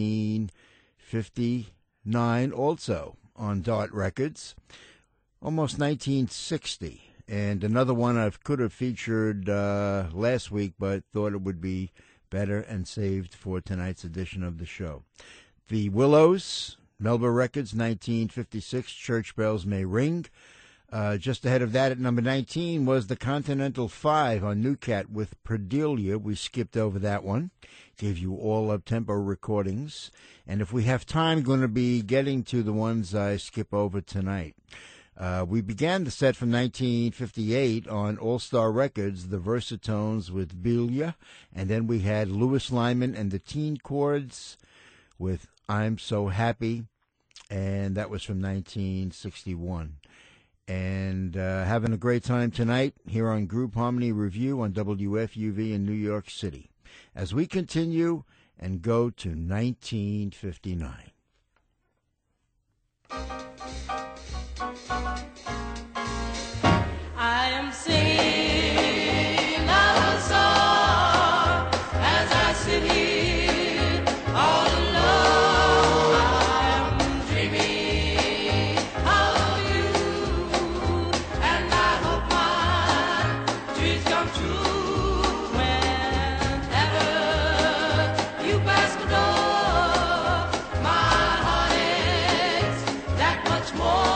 1959 also on Dart Records. Almost 1960. And another one I could have featured last week, but thought it would be better and saved for tonight's edition of the show. The Willows, Melba Records, 1956, Church Bells May Ring. Just ahead of that at number 19 was the Continental 5 on New Cat with Perdelia. We skipped over that one. Gave you all up-tempo recordings. And if we have time, going to be getting to the ones I skip over tonight. We began the set from 1958 on All-Star Records, the Versatones with Belia, and then we had Louis Lyman and the Teen Chords with I'm So Happy, and that was from 1961. And having a great time tonight here on Group Harmony Review on WFUV in New York City as we continue and go to 1959. I am singing a song as I sit here all alone. I am dreaming of you, and I hope my dreams come true. Whenever you pass the door, my heart aches that much more.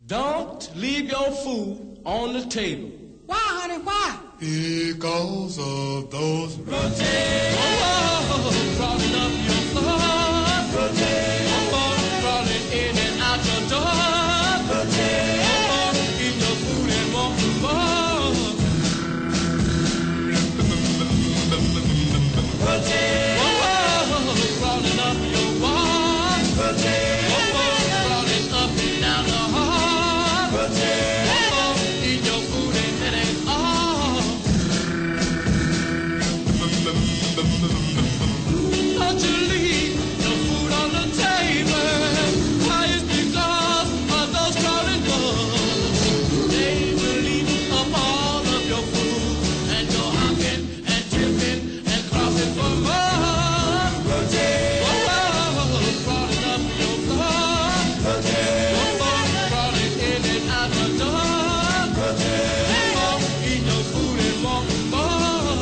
Don't leave your food on the table. Why, honey, why? Because of those Rotate. Crawling up your floor. Rotate. Crawling in and out your door. Rotate. Eat your food and walk the floor. Rotate. Crawling up your wall. Rotate. Crawling up and down the hall. Rotate. Eat your food and that ain't all. Don't you leave the food on the table. Why is because of those crawling bugs. They will eat up all of your food and go hopping and tripping and crossing for more. Rotate. Crawling up your floor. Rotate. Crawling in and out the door. Rotate. Eat your food and walk the floor.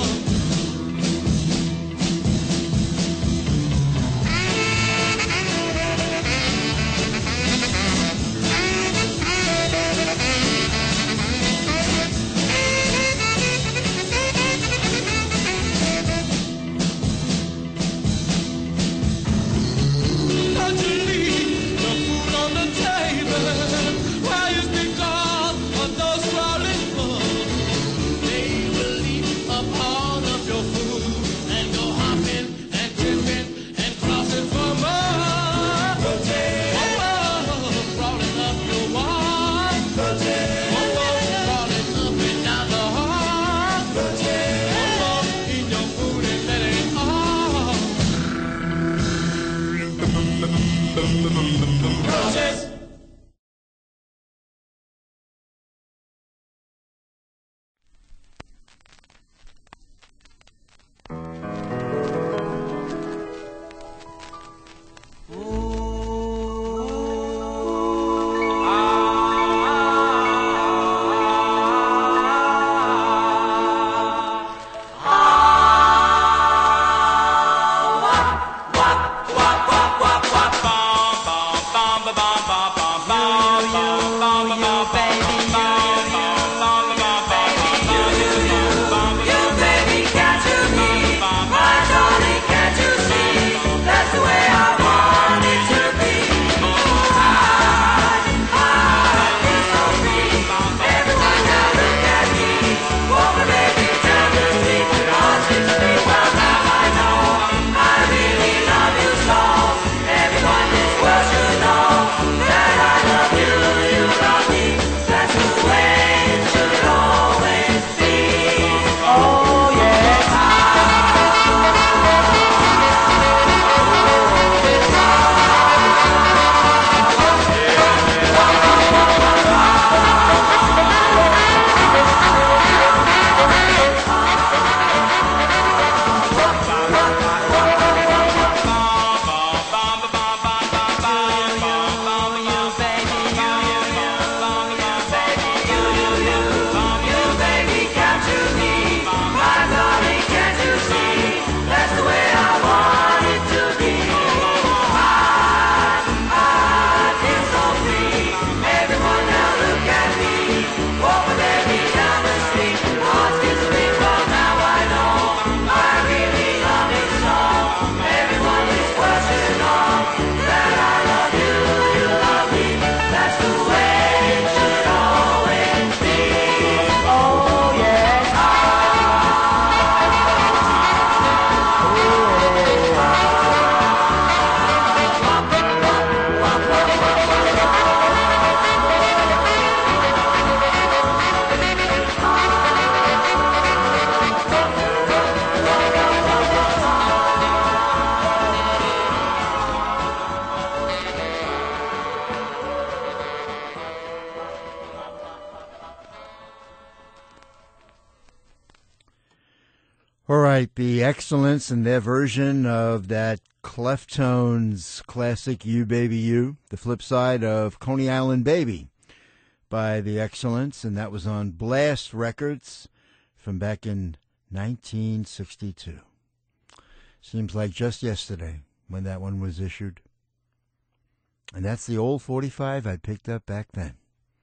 Don't you leave the food on the table. Why is because of those crawling bugs. They will eat up all of your food and go hopping and tripping and crossing for more. Crawling up your wall. Crawling up and down the hall. Eat your food and that ain't all. Rotate. All right, the Excellence and their version of that Cleftones classic You Baby You, the flip side of Coney Island Baby by the Excellence, and that was on Blast Records from back in 1962. Seems like just yesterday when that one was issued. And that's the old 45 I picked up back then.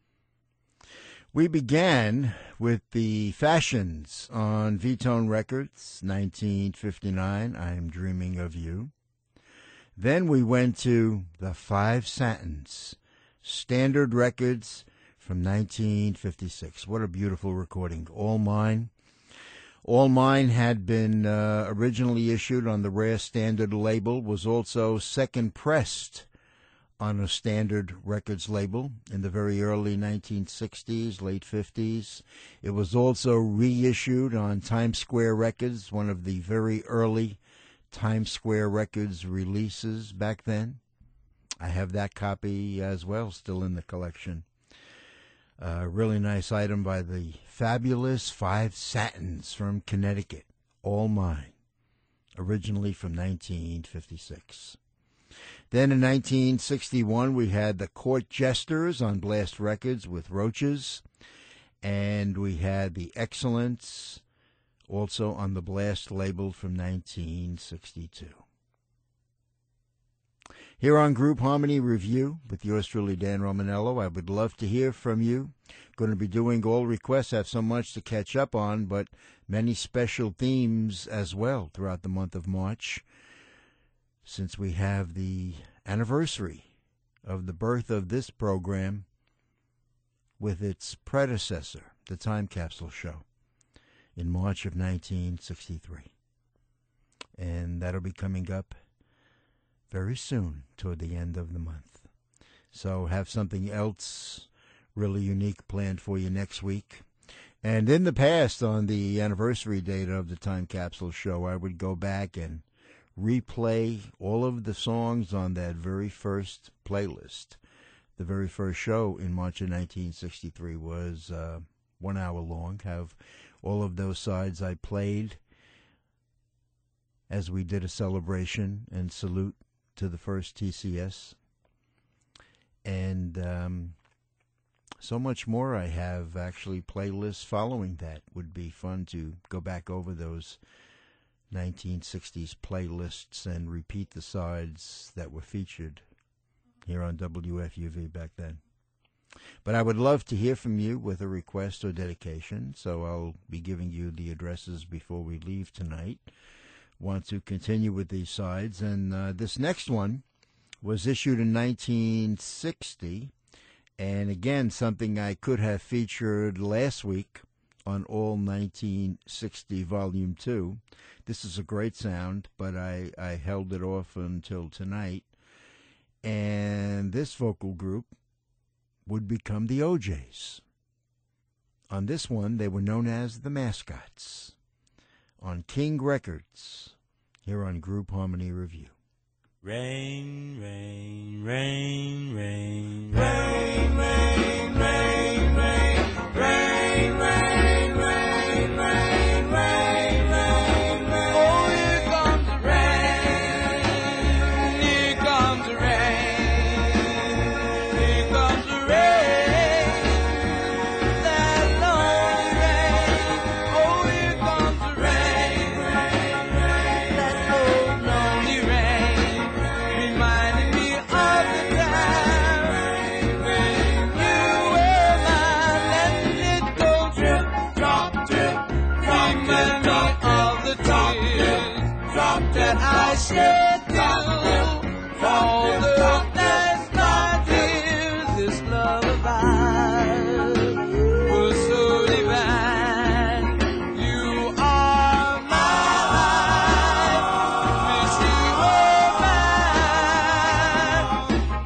We began with the Fashions on V-Tone Records, 1959, I Am Dreaming of You. Then we went to the Five Satins, Standard Records from 1956. What a beautiful recording. All Mine. All Mine had been originally issued on the Rare Standard label, was also second pressed on a Standard Records label in the very early 1960s, late 50s. It was also reissued on Times Square Records, one of the very early Times Square Records releases back then. I have that copy as well, still in the collection. A really nice item by the fabulous Five Satins from Connecticut, All Mine, originally from 1956. Then in 1961, we had the Court Jesters on Blast Records with Roaches, and we had the Excellence also on the Blast label from 1962. Here on Group Harmony Review with yours truly, Dan Romanello, I would love to hear from you. Going to be doing all requests. I have so much to catch up on, but many special themes as well throughout the month of March, since we have the anniversary of the birth of this program with its predecessor, the Time Capsule Show, in March of 1963. And that'll be coming up very soon, toward the end of the month. So have something else really unique planned for you next week. And in the past, on the anniversary date of the Time Capsule Show, I would go back and replay all of the songs on that very first playlist. The very first show in March of 1963 was 1 hour long. Have all of those sides I played as we did a celebration and salute to the first TCS. And so much more I have, actually, playlists following that. Would be fun to go back over those 1960s playlists and repeat the sides that were featured here on WFUV back then. But I would love to hear from you with a request or dedication, so I'll be giving you the addresses before we leave tonight. Want to continue with these sides, and this next one was issued in 1960, and again, something I could have featured last week on All 1960 Volume 2. This is a great sound, but I held it off until tonight. And this vocal group would become the OJs. On this one, they were known as the Mascots. On King Records, here on Group Harmony Review. Rain, rain, rain, rain, rain, rain, rain, rain, rain, rain, rain, rain, rain, rain, rain. Oh, here comes the rain. Here comes the rain. Here comes the rain. That long rain. Oh, here comes the rain. That old lonely rain, reminding me of the time when you were mine, letting it go drip, drop, drip, remind me of the tears that I shed through all the last my tears. This love of ours was so divine. You are my life, wish you were mine.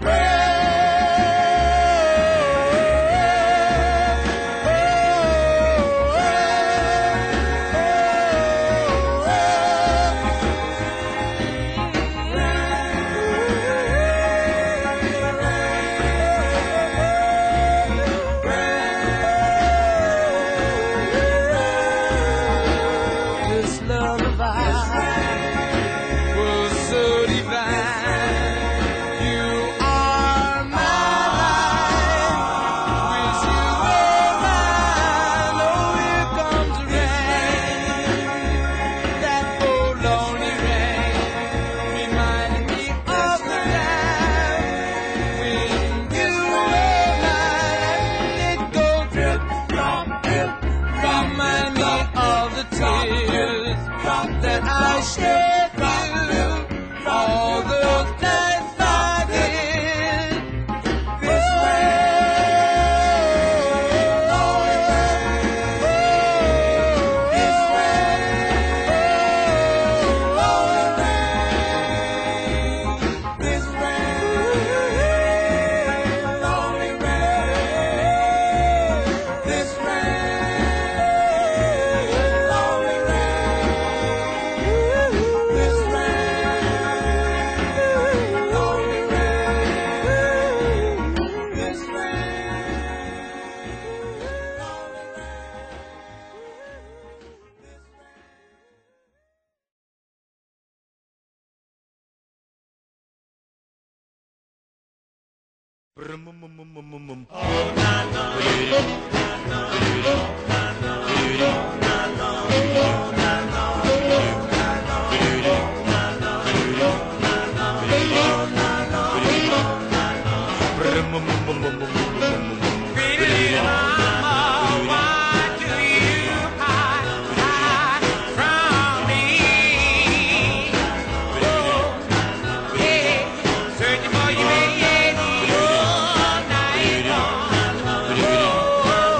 Searching for you, baby, all night long.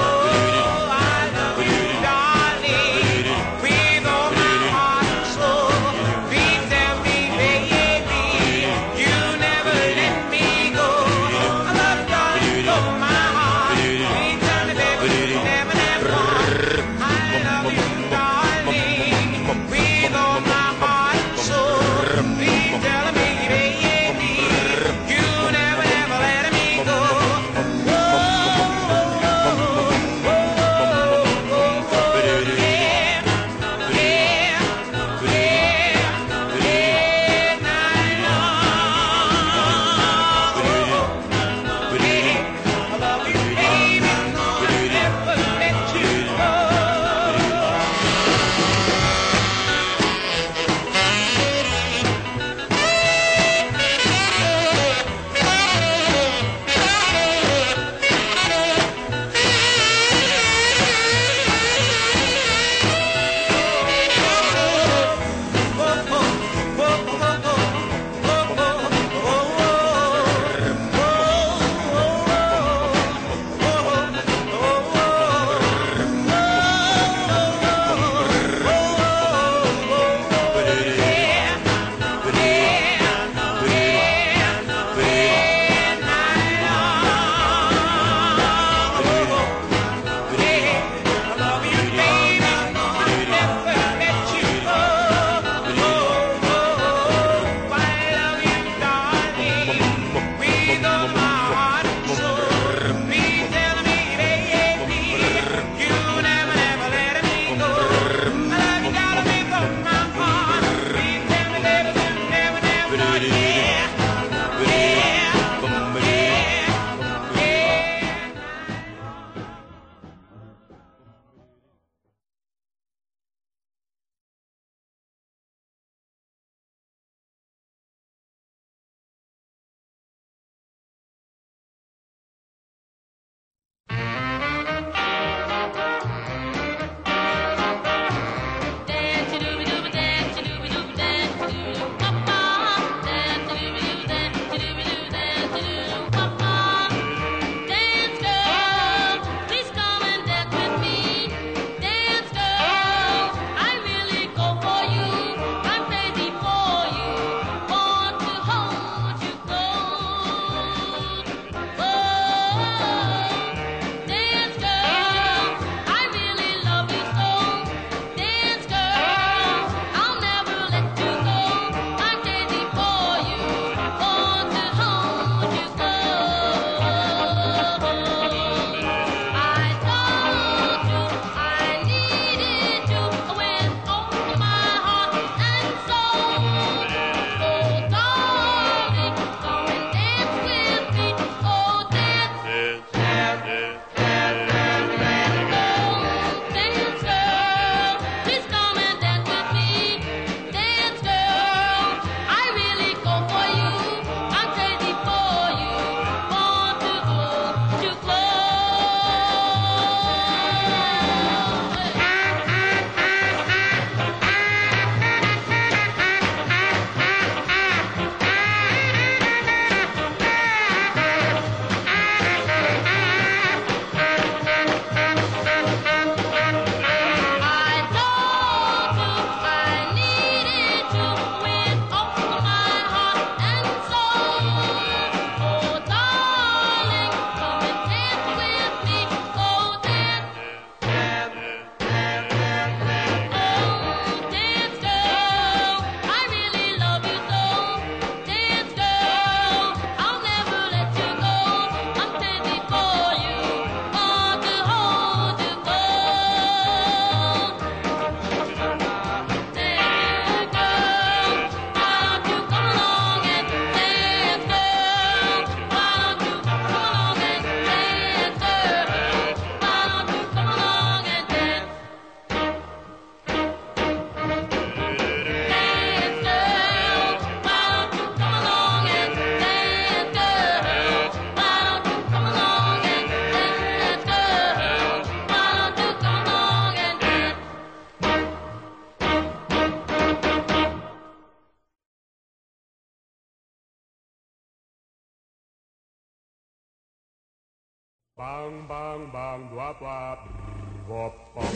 Bang, bang, bang, wop, wop, wop, wop.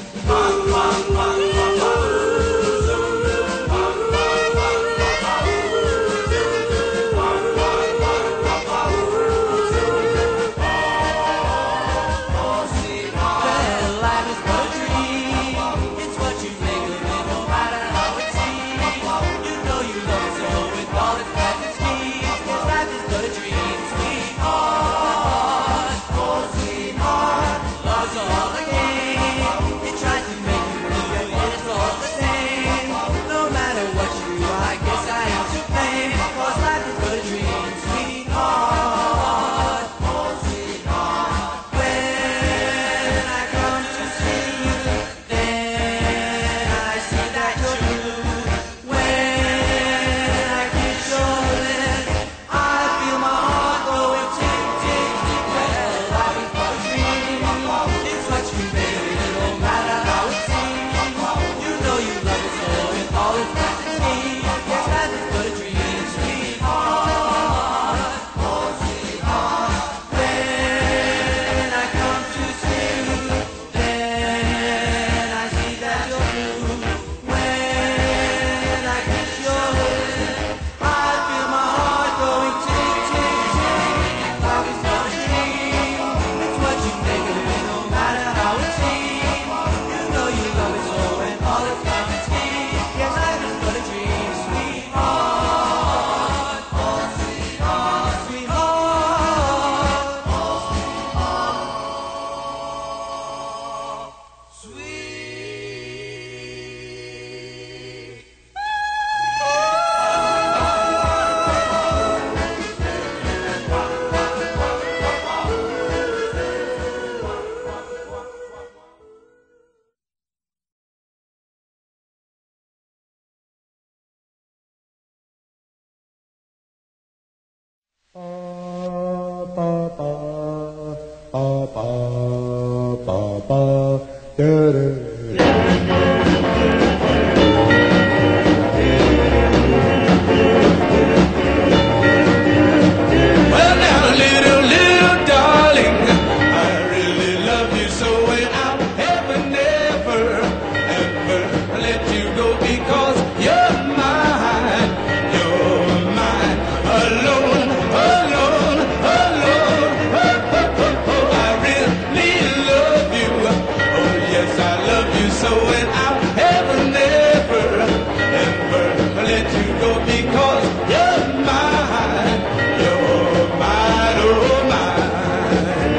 Well, life is but a dream. It's what you make of it, no matter how it seems. You know you love it so with all its plans and schemes. 'Cause life is but a dream, sweetheart. Oh, sweetheart, love's all a game. It tries to make you blue, yet it's all the same. No matter what you do, I guess I am to blame. 'Cause life is but a dream, sweetheart. Oh, sweetheart, when I come to see you, then I see that you're blue. When I kiss your lips, I feel my heart going tick, tick, tick. Well, life is but a dream. It's what you make of it, no matter how it seems. You know you love it so with all its plans and schemes. Yes, life is but a dream, sweetheart. Oh, sweetheart, when I come to see you, then I see that you're blue. When I kiss your lips, I feel my heart going tick, tick, tick. Life is but a dream. It's what you make of it, no matter how it seems. You know you love it so and all its plans and schemes. Yes, life is but a dream, sweetheart. Oh, sweetheart, sweetheart. Oh, sweetheart. Sweet. Well, now, little darling, I really love you so, and I'll never, ever let you go because you're mine, alone, alone, alone. I really love you, oh yes, I love you so, and I'll never, ever let you go because you're mine. You're mine, oh mine.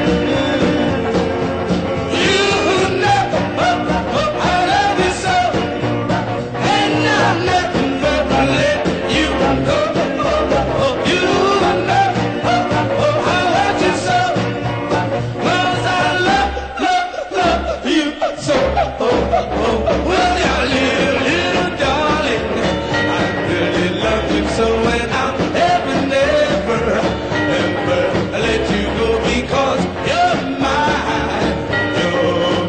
You know, I love you so, and I'll never let you go. You know, I want you so, 'cause I love you so. Well, now, little darling, I really love you so, and I'll never, ever let you go because you're mine, oh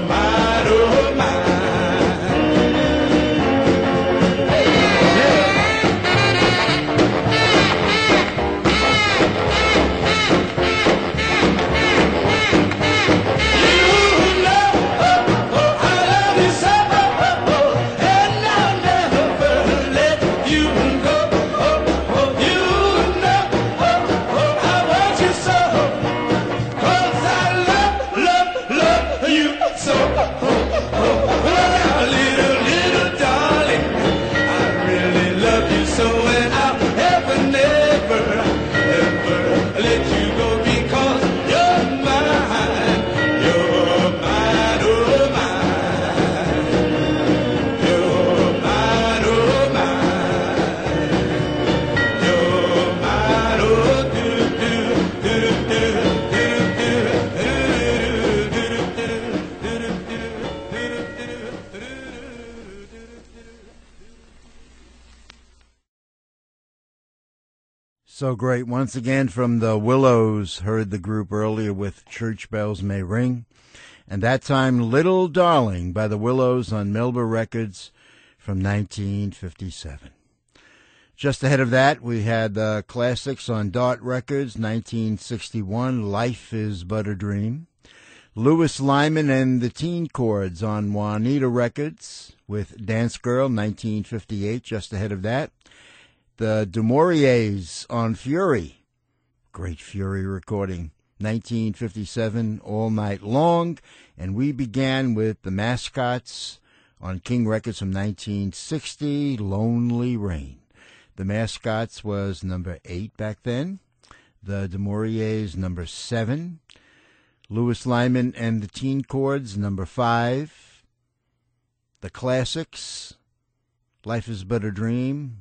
So great. Once again from the Willows, heard the group earlier with Church Bells May Ring. And that time, Little Darling by the Willows on Melba Records from 1957. Just ahead of that, we had classics on Dart Records, 1961, Life is But a Dream. Louis Lyman and the Teen Chords on Juanita Records with Dance Girl, 1958, just ahead of that. The Du Mauriers on Fury, great Fury recording, 1957, All Night Long. And we began with the Mascots on King Records from 1960, Lonely Rain. The Mascots was number 8 back then. The Du Mauriers, number 7. Louis Lyman and the Teen Chords, number 5. The Classics, Life is But a Dream,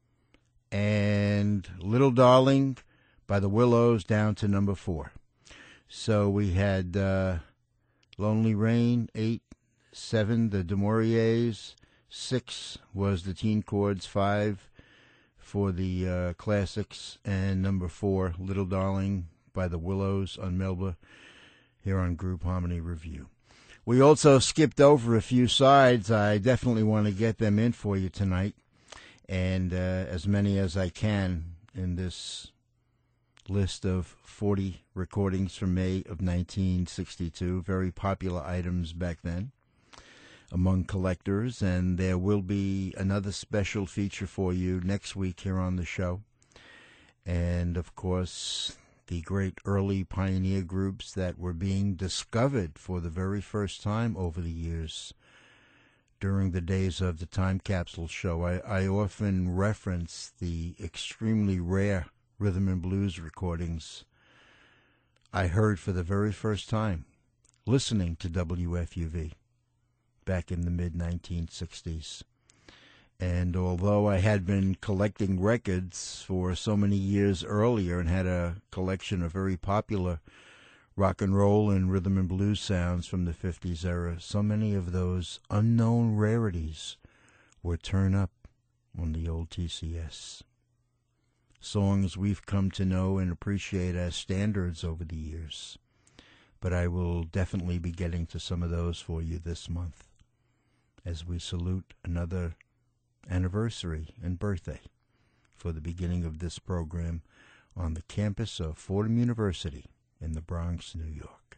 and Little Darling by the Willows down to number 4. So we had Lonely Rain, 8, 7, the Du Mauriers, 6 was the Teen Chords, 5 for the Classics, and number 4, Little Darling by the Willows on Melba, here on Group Harmony Review. We also skipped over a few sides. I definitely want to get them in for you tonight, and as many as I can in this list of 40 recordings from May of 1962, very popular items back then among collectors, and there will be another special feature for you next week here on the show. And, of course, the great early pioneer groups that were being discovered for the very first time over the years during the days of the Time Capsule show. I often reference the extremely rare rhythm and blues recordings I heard for the very first time listening to WFUV back in the mid-1960s. And although I had been collecting records for so many years earlier and had a collection of very popular rock and roll and rhythm and blues sounds from the 50s era, so many of those unknown rarities were turned up on the old TCS. Songs we've come to know and appreciate as standards over the years. But I will definitely be getting to some of those for you this month as we salute another anniversary and birthday for the beginning of this program on the campus of Fordham University in the Bronx, New York.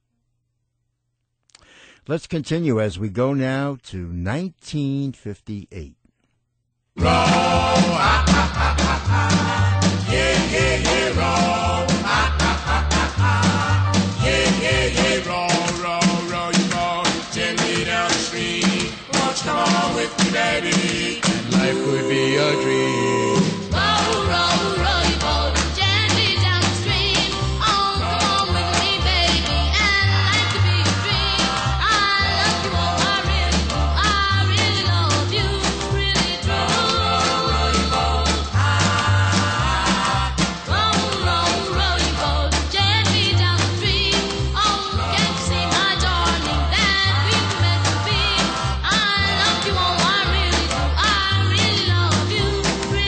Let's continue as we go now to 1958. Roll, ah, ah, ah, ah, ah. Yeah, yeah, yeah, roll, ah, ah, ah, ah, ah. Yeah, yeah, yeah, roll, you roll gently down the street. Won't you come on with me, baby? Life could be a dream. Roll, you roll gently down the street. Oh, come on with me, baby, and life could be a dream. I love you, oh, I really do. I really love you, really do. Roll, you roll, ah. Roll, you roll gently down the street. Oh, can't you see, my darling, that we were meant to be? I love you, oh, I really do. I really love you, really.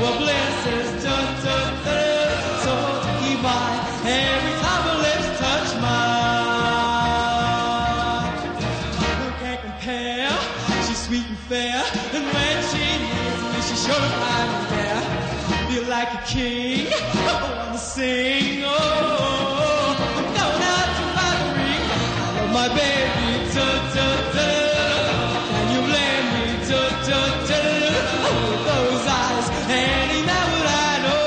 a bliss is so to keep mine every time her lips touch mine. Who can't compare? She's sweet and fair, and when she needs me, she sure to find me there. Feel like a king, I wanna sing. Oh, I'm going out to my ring. I love my baby. Can you blame me? With those eyes, any man would I know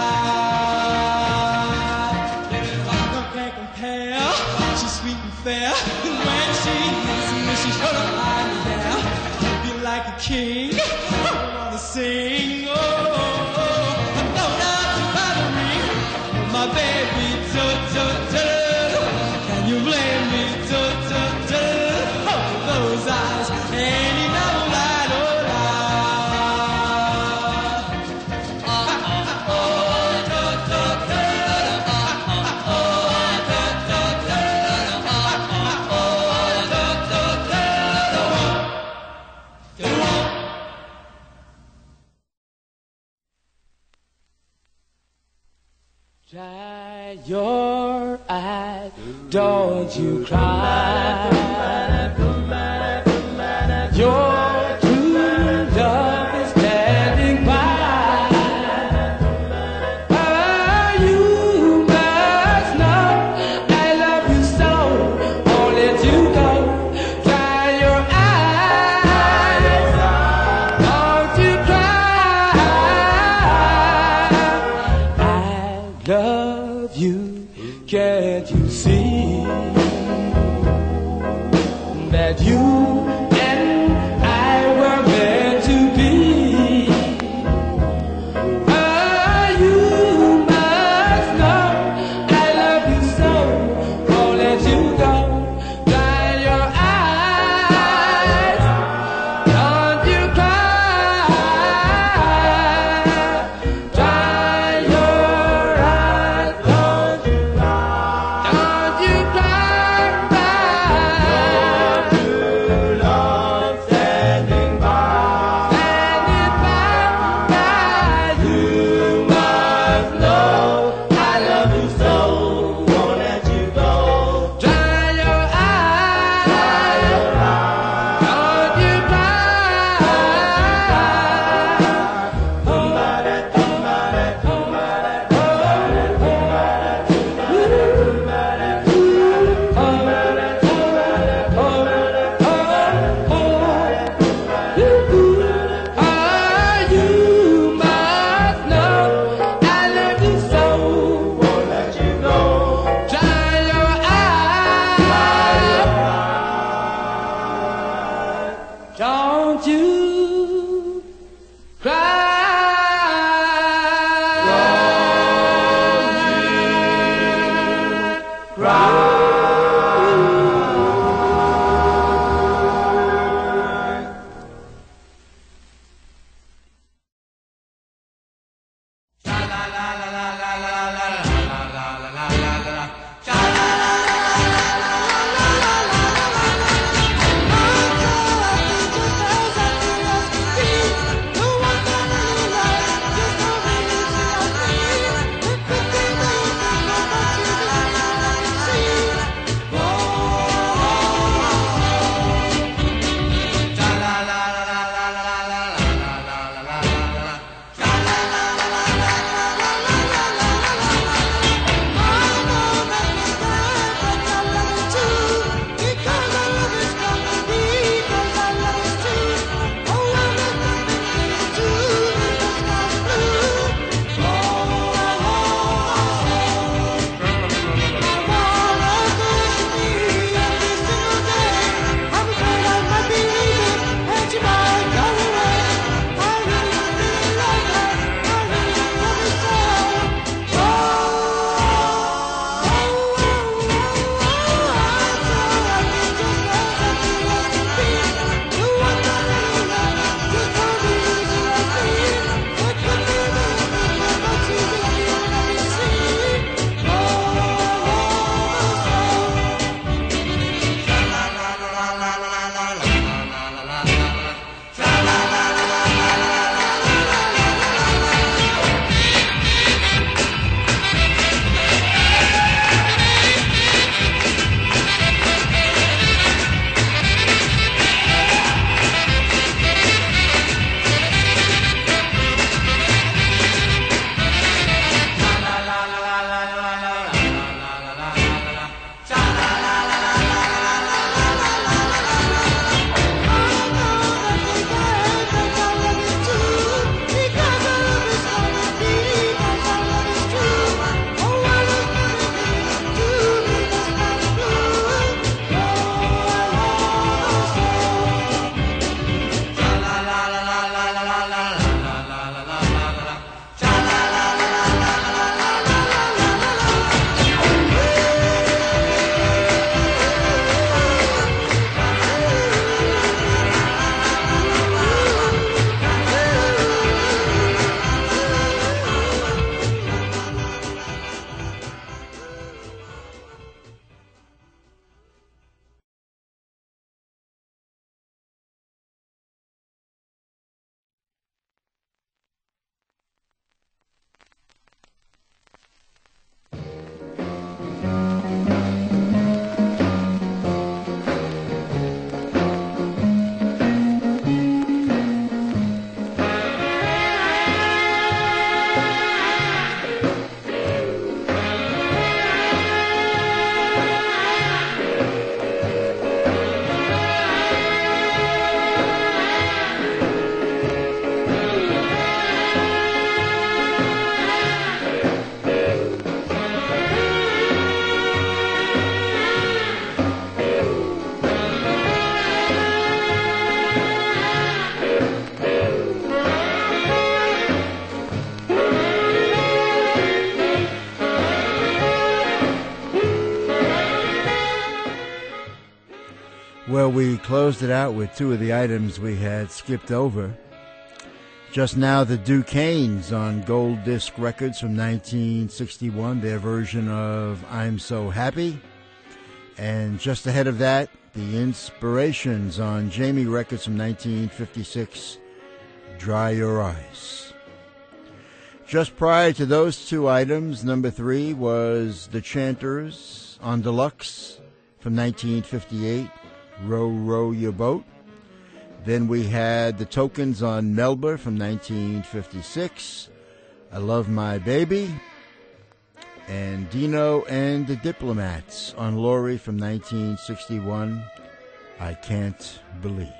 lie. No can't compare. She's sweet and fair, and when she needs me, she's sure to find me there. Feel like a king, I wanna sing. Oh, I'm going out to buy the ring. My baby, can you blame me? Those eyes, any man will I know Dry your eyes, don't you cry. Your true love is standing by. You must know I love you so. Won't let you go. Dry your eyes, don't you cry. I love you, can't you see? So we closed it out with two of the items we had skipped over. Just now, the Duquesnes on Gold Disc Records from 1961, their version of I'm So Happy. And just ahead of that, the Inspirations on Jamie Records from 1956, Dry Your Eyes. Just prior to those two items, number 3 was The Chanters on Deluxe from 1958, Row, Row Your Boat. Then we had The Tokens on Melba from 1956, I Love My Baby. And Dino and the Diplomats on Laurie from 1961, I Can't Believe.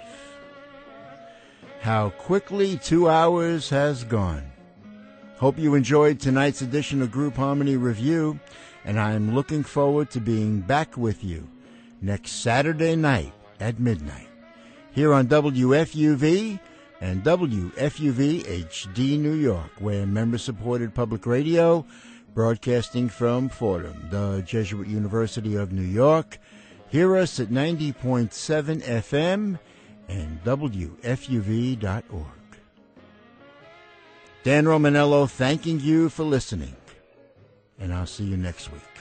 How quickly 2 hours has gone. Hope you enjoyed tonight's edition of Group Harmony Review, and I'm looking forward to being back with you next Saturday night at midnight here on WFUV and WFUV HD New York, where member-supported public radio broadcasting from Fordham, the Jesuit University of New York. Hear us at 90.7 FM and WFUV.org. Dan Romanello thanking you for listening, and I'll see you next week.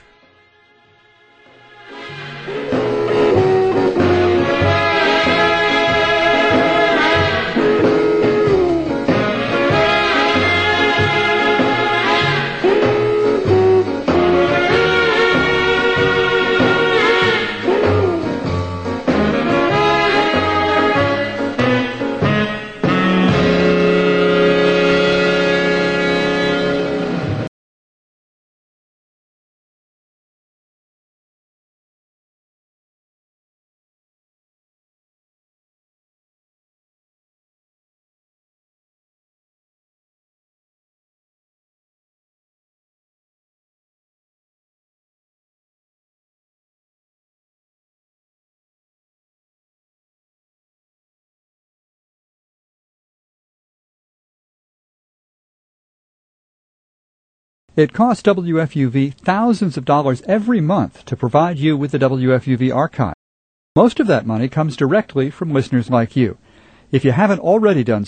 It costs WFUV thousands of dollars every month to provide you with the WFUV archive. Most of that money comes directly from listeners like you. If you haven't already done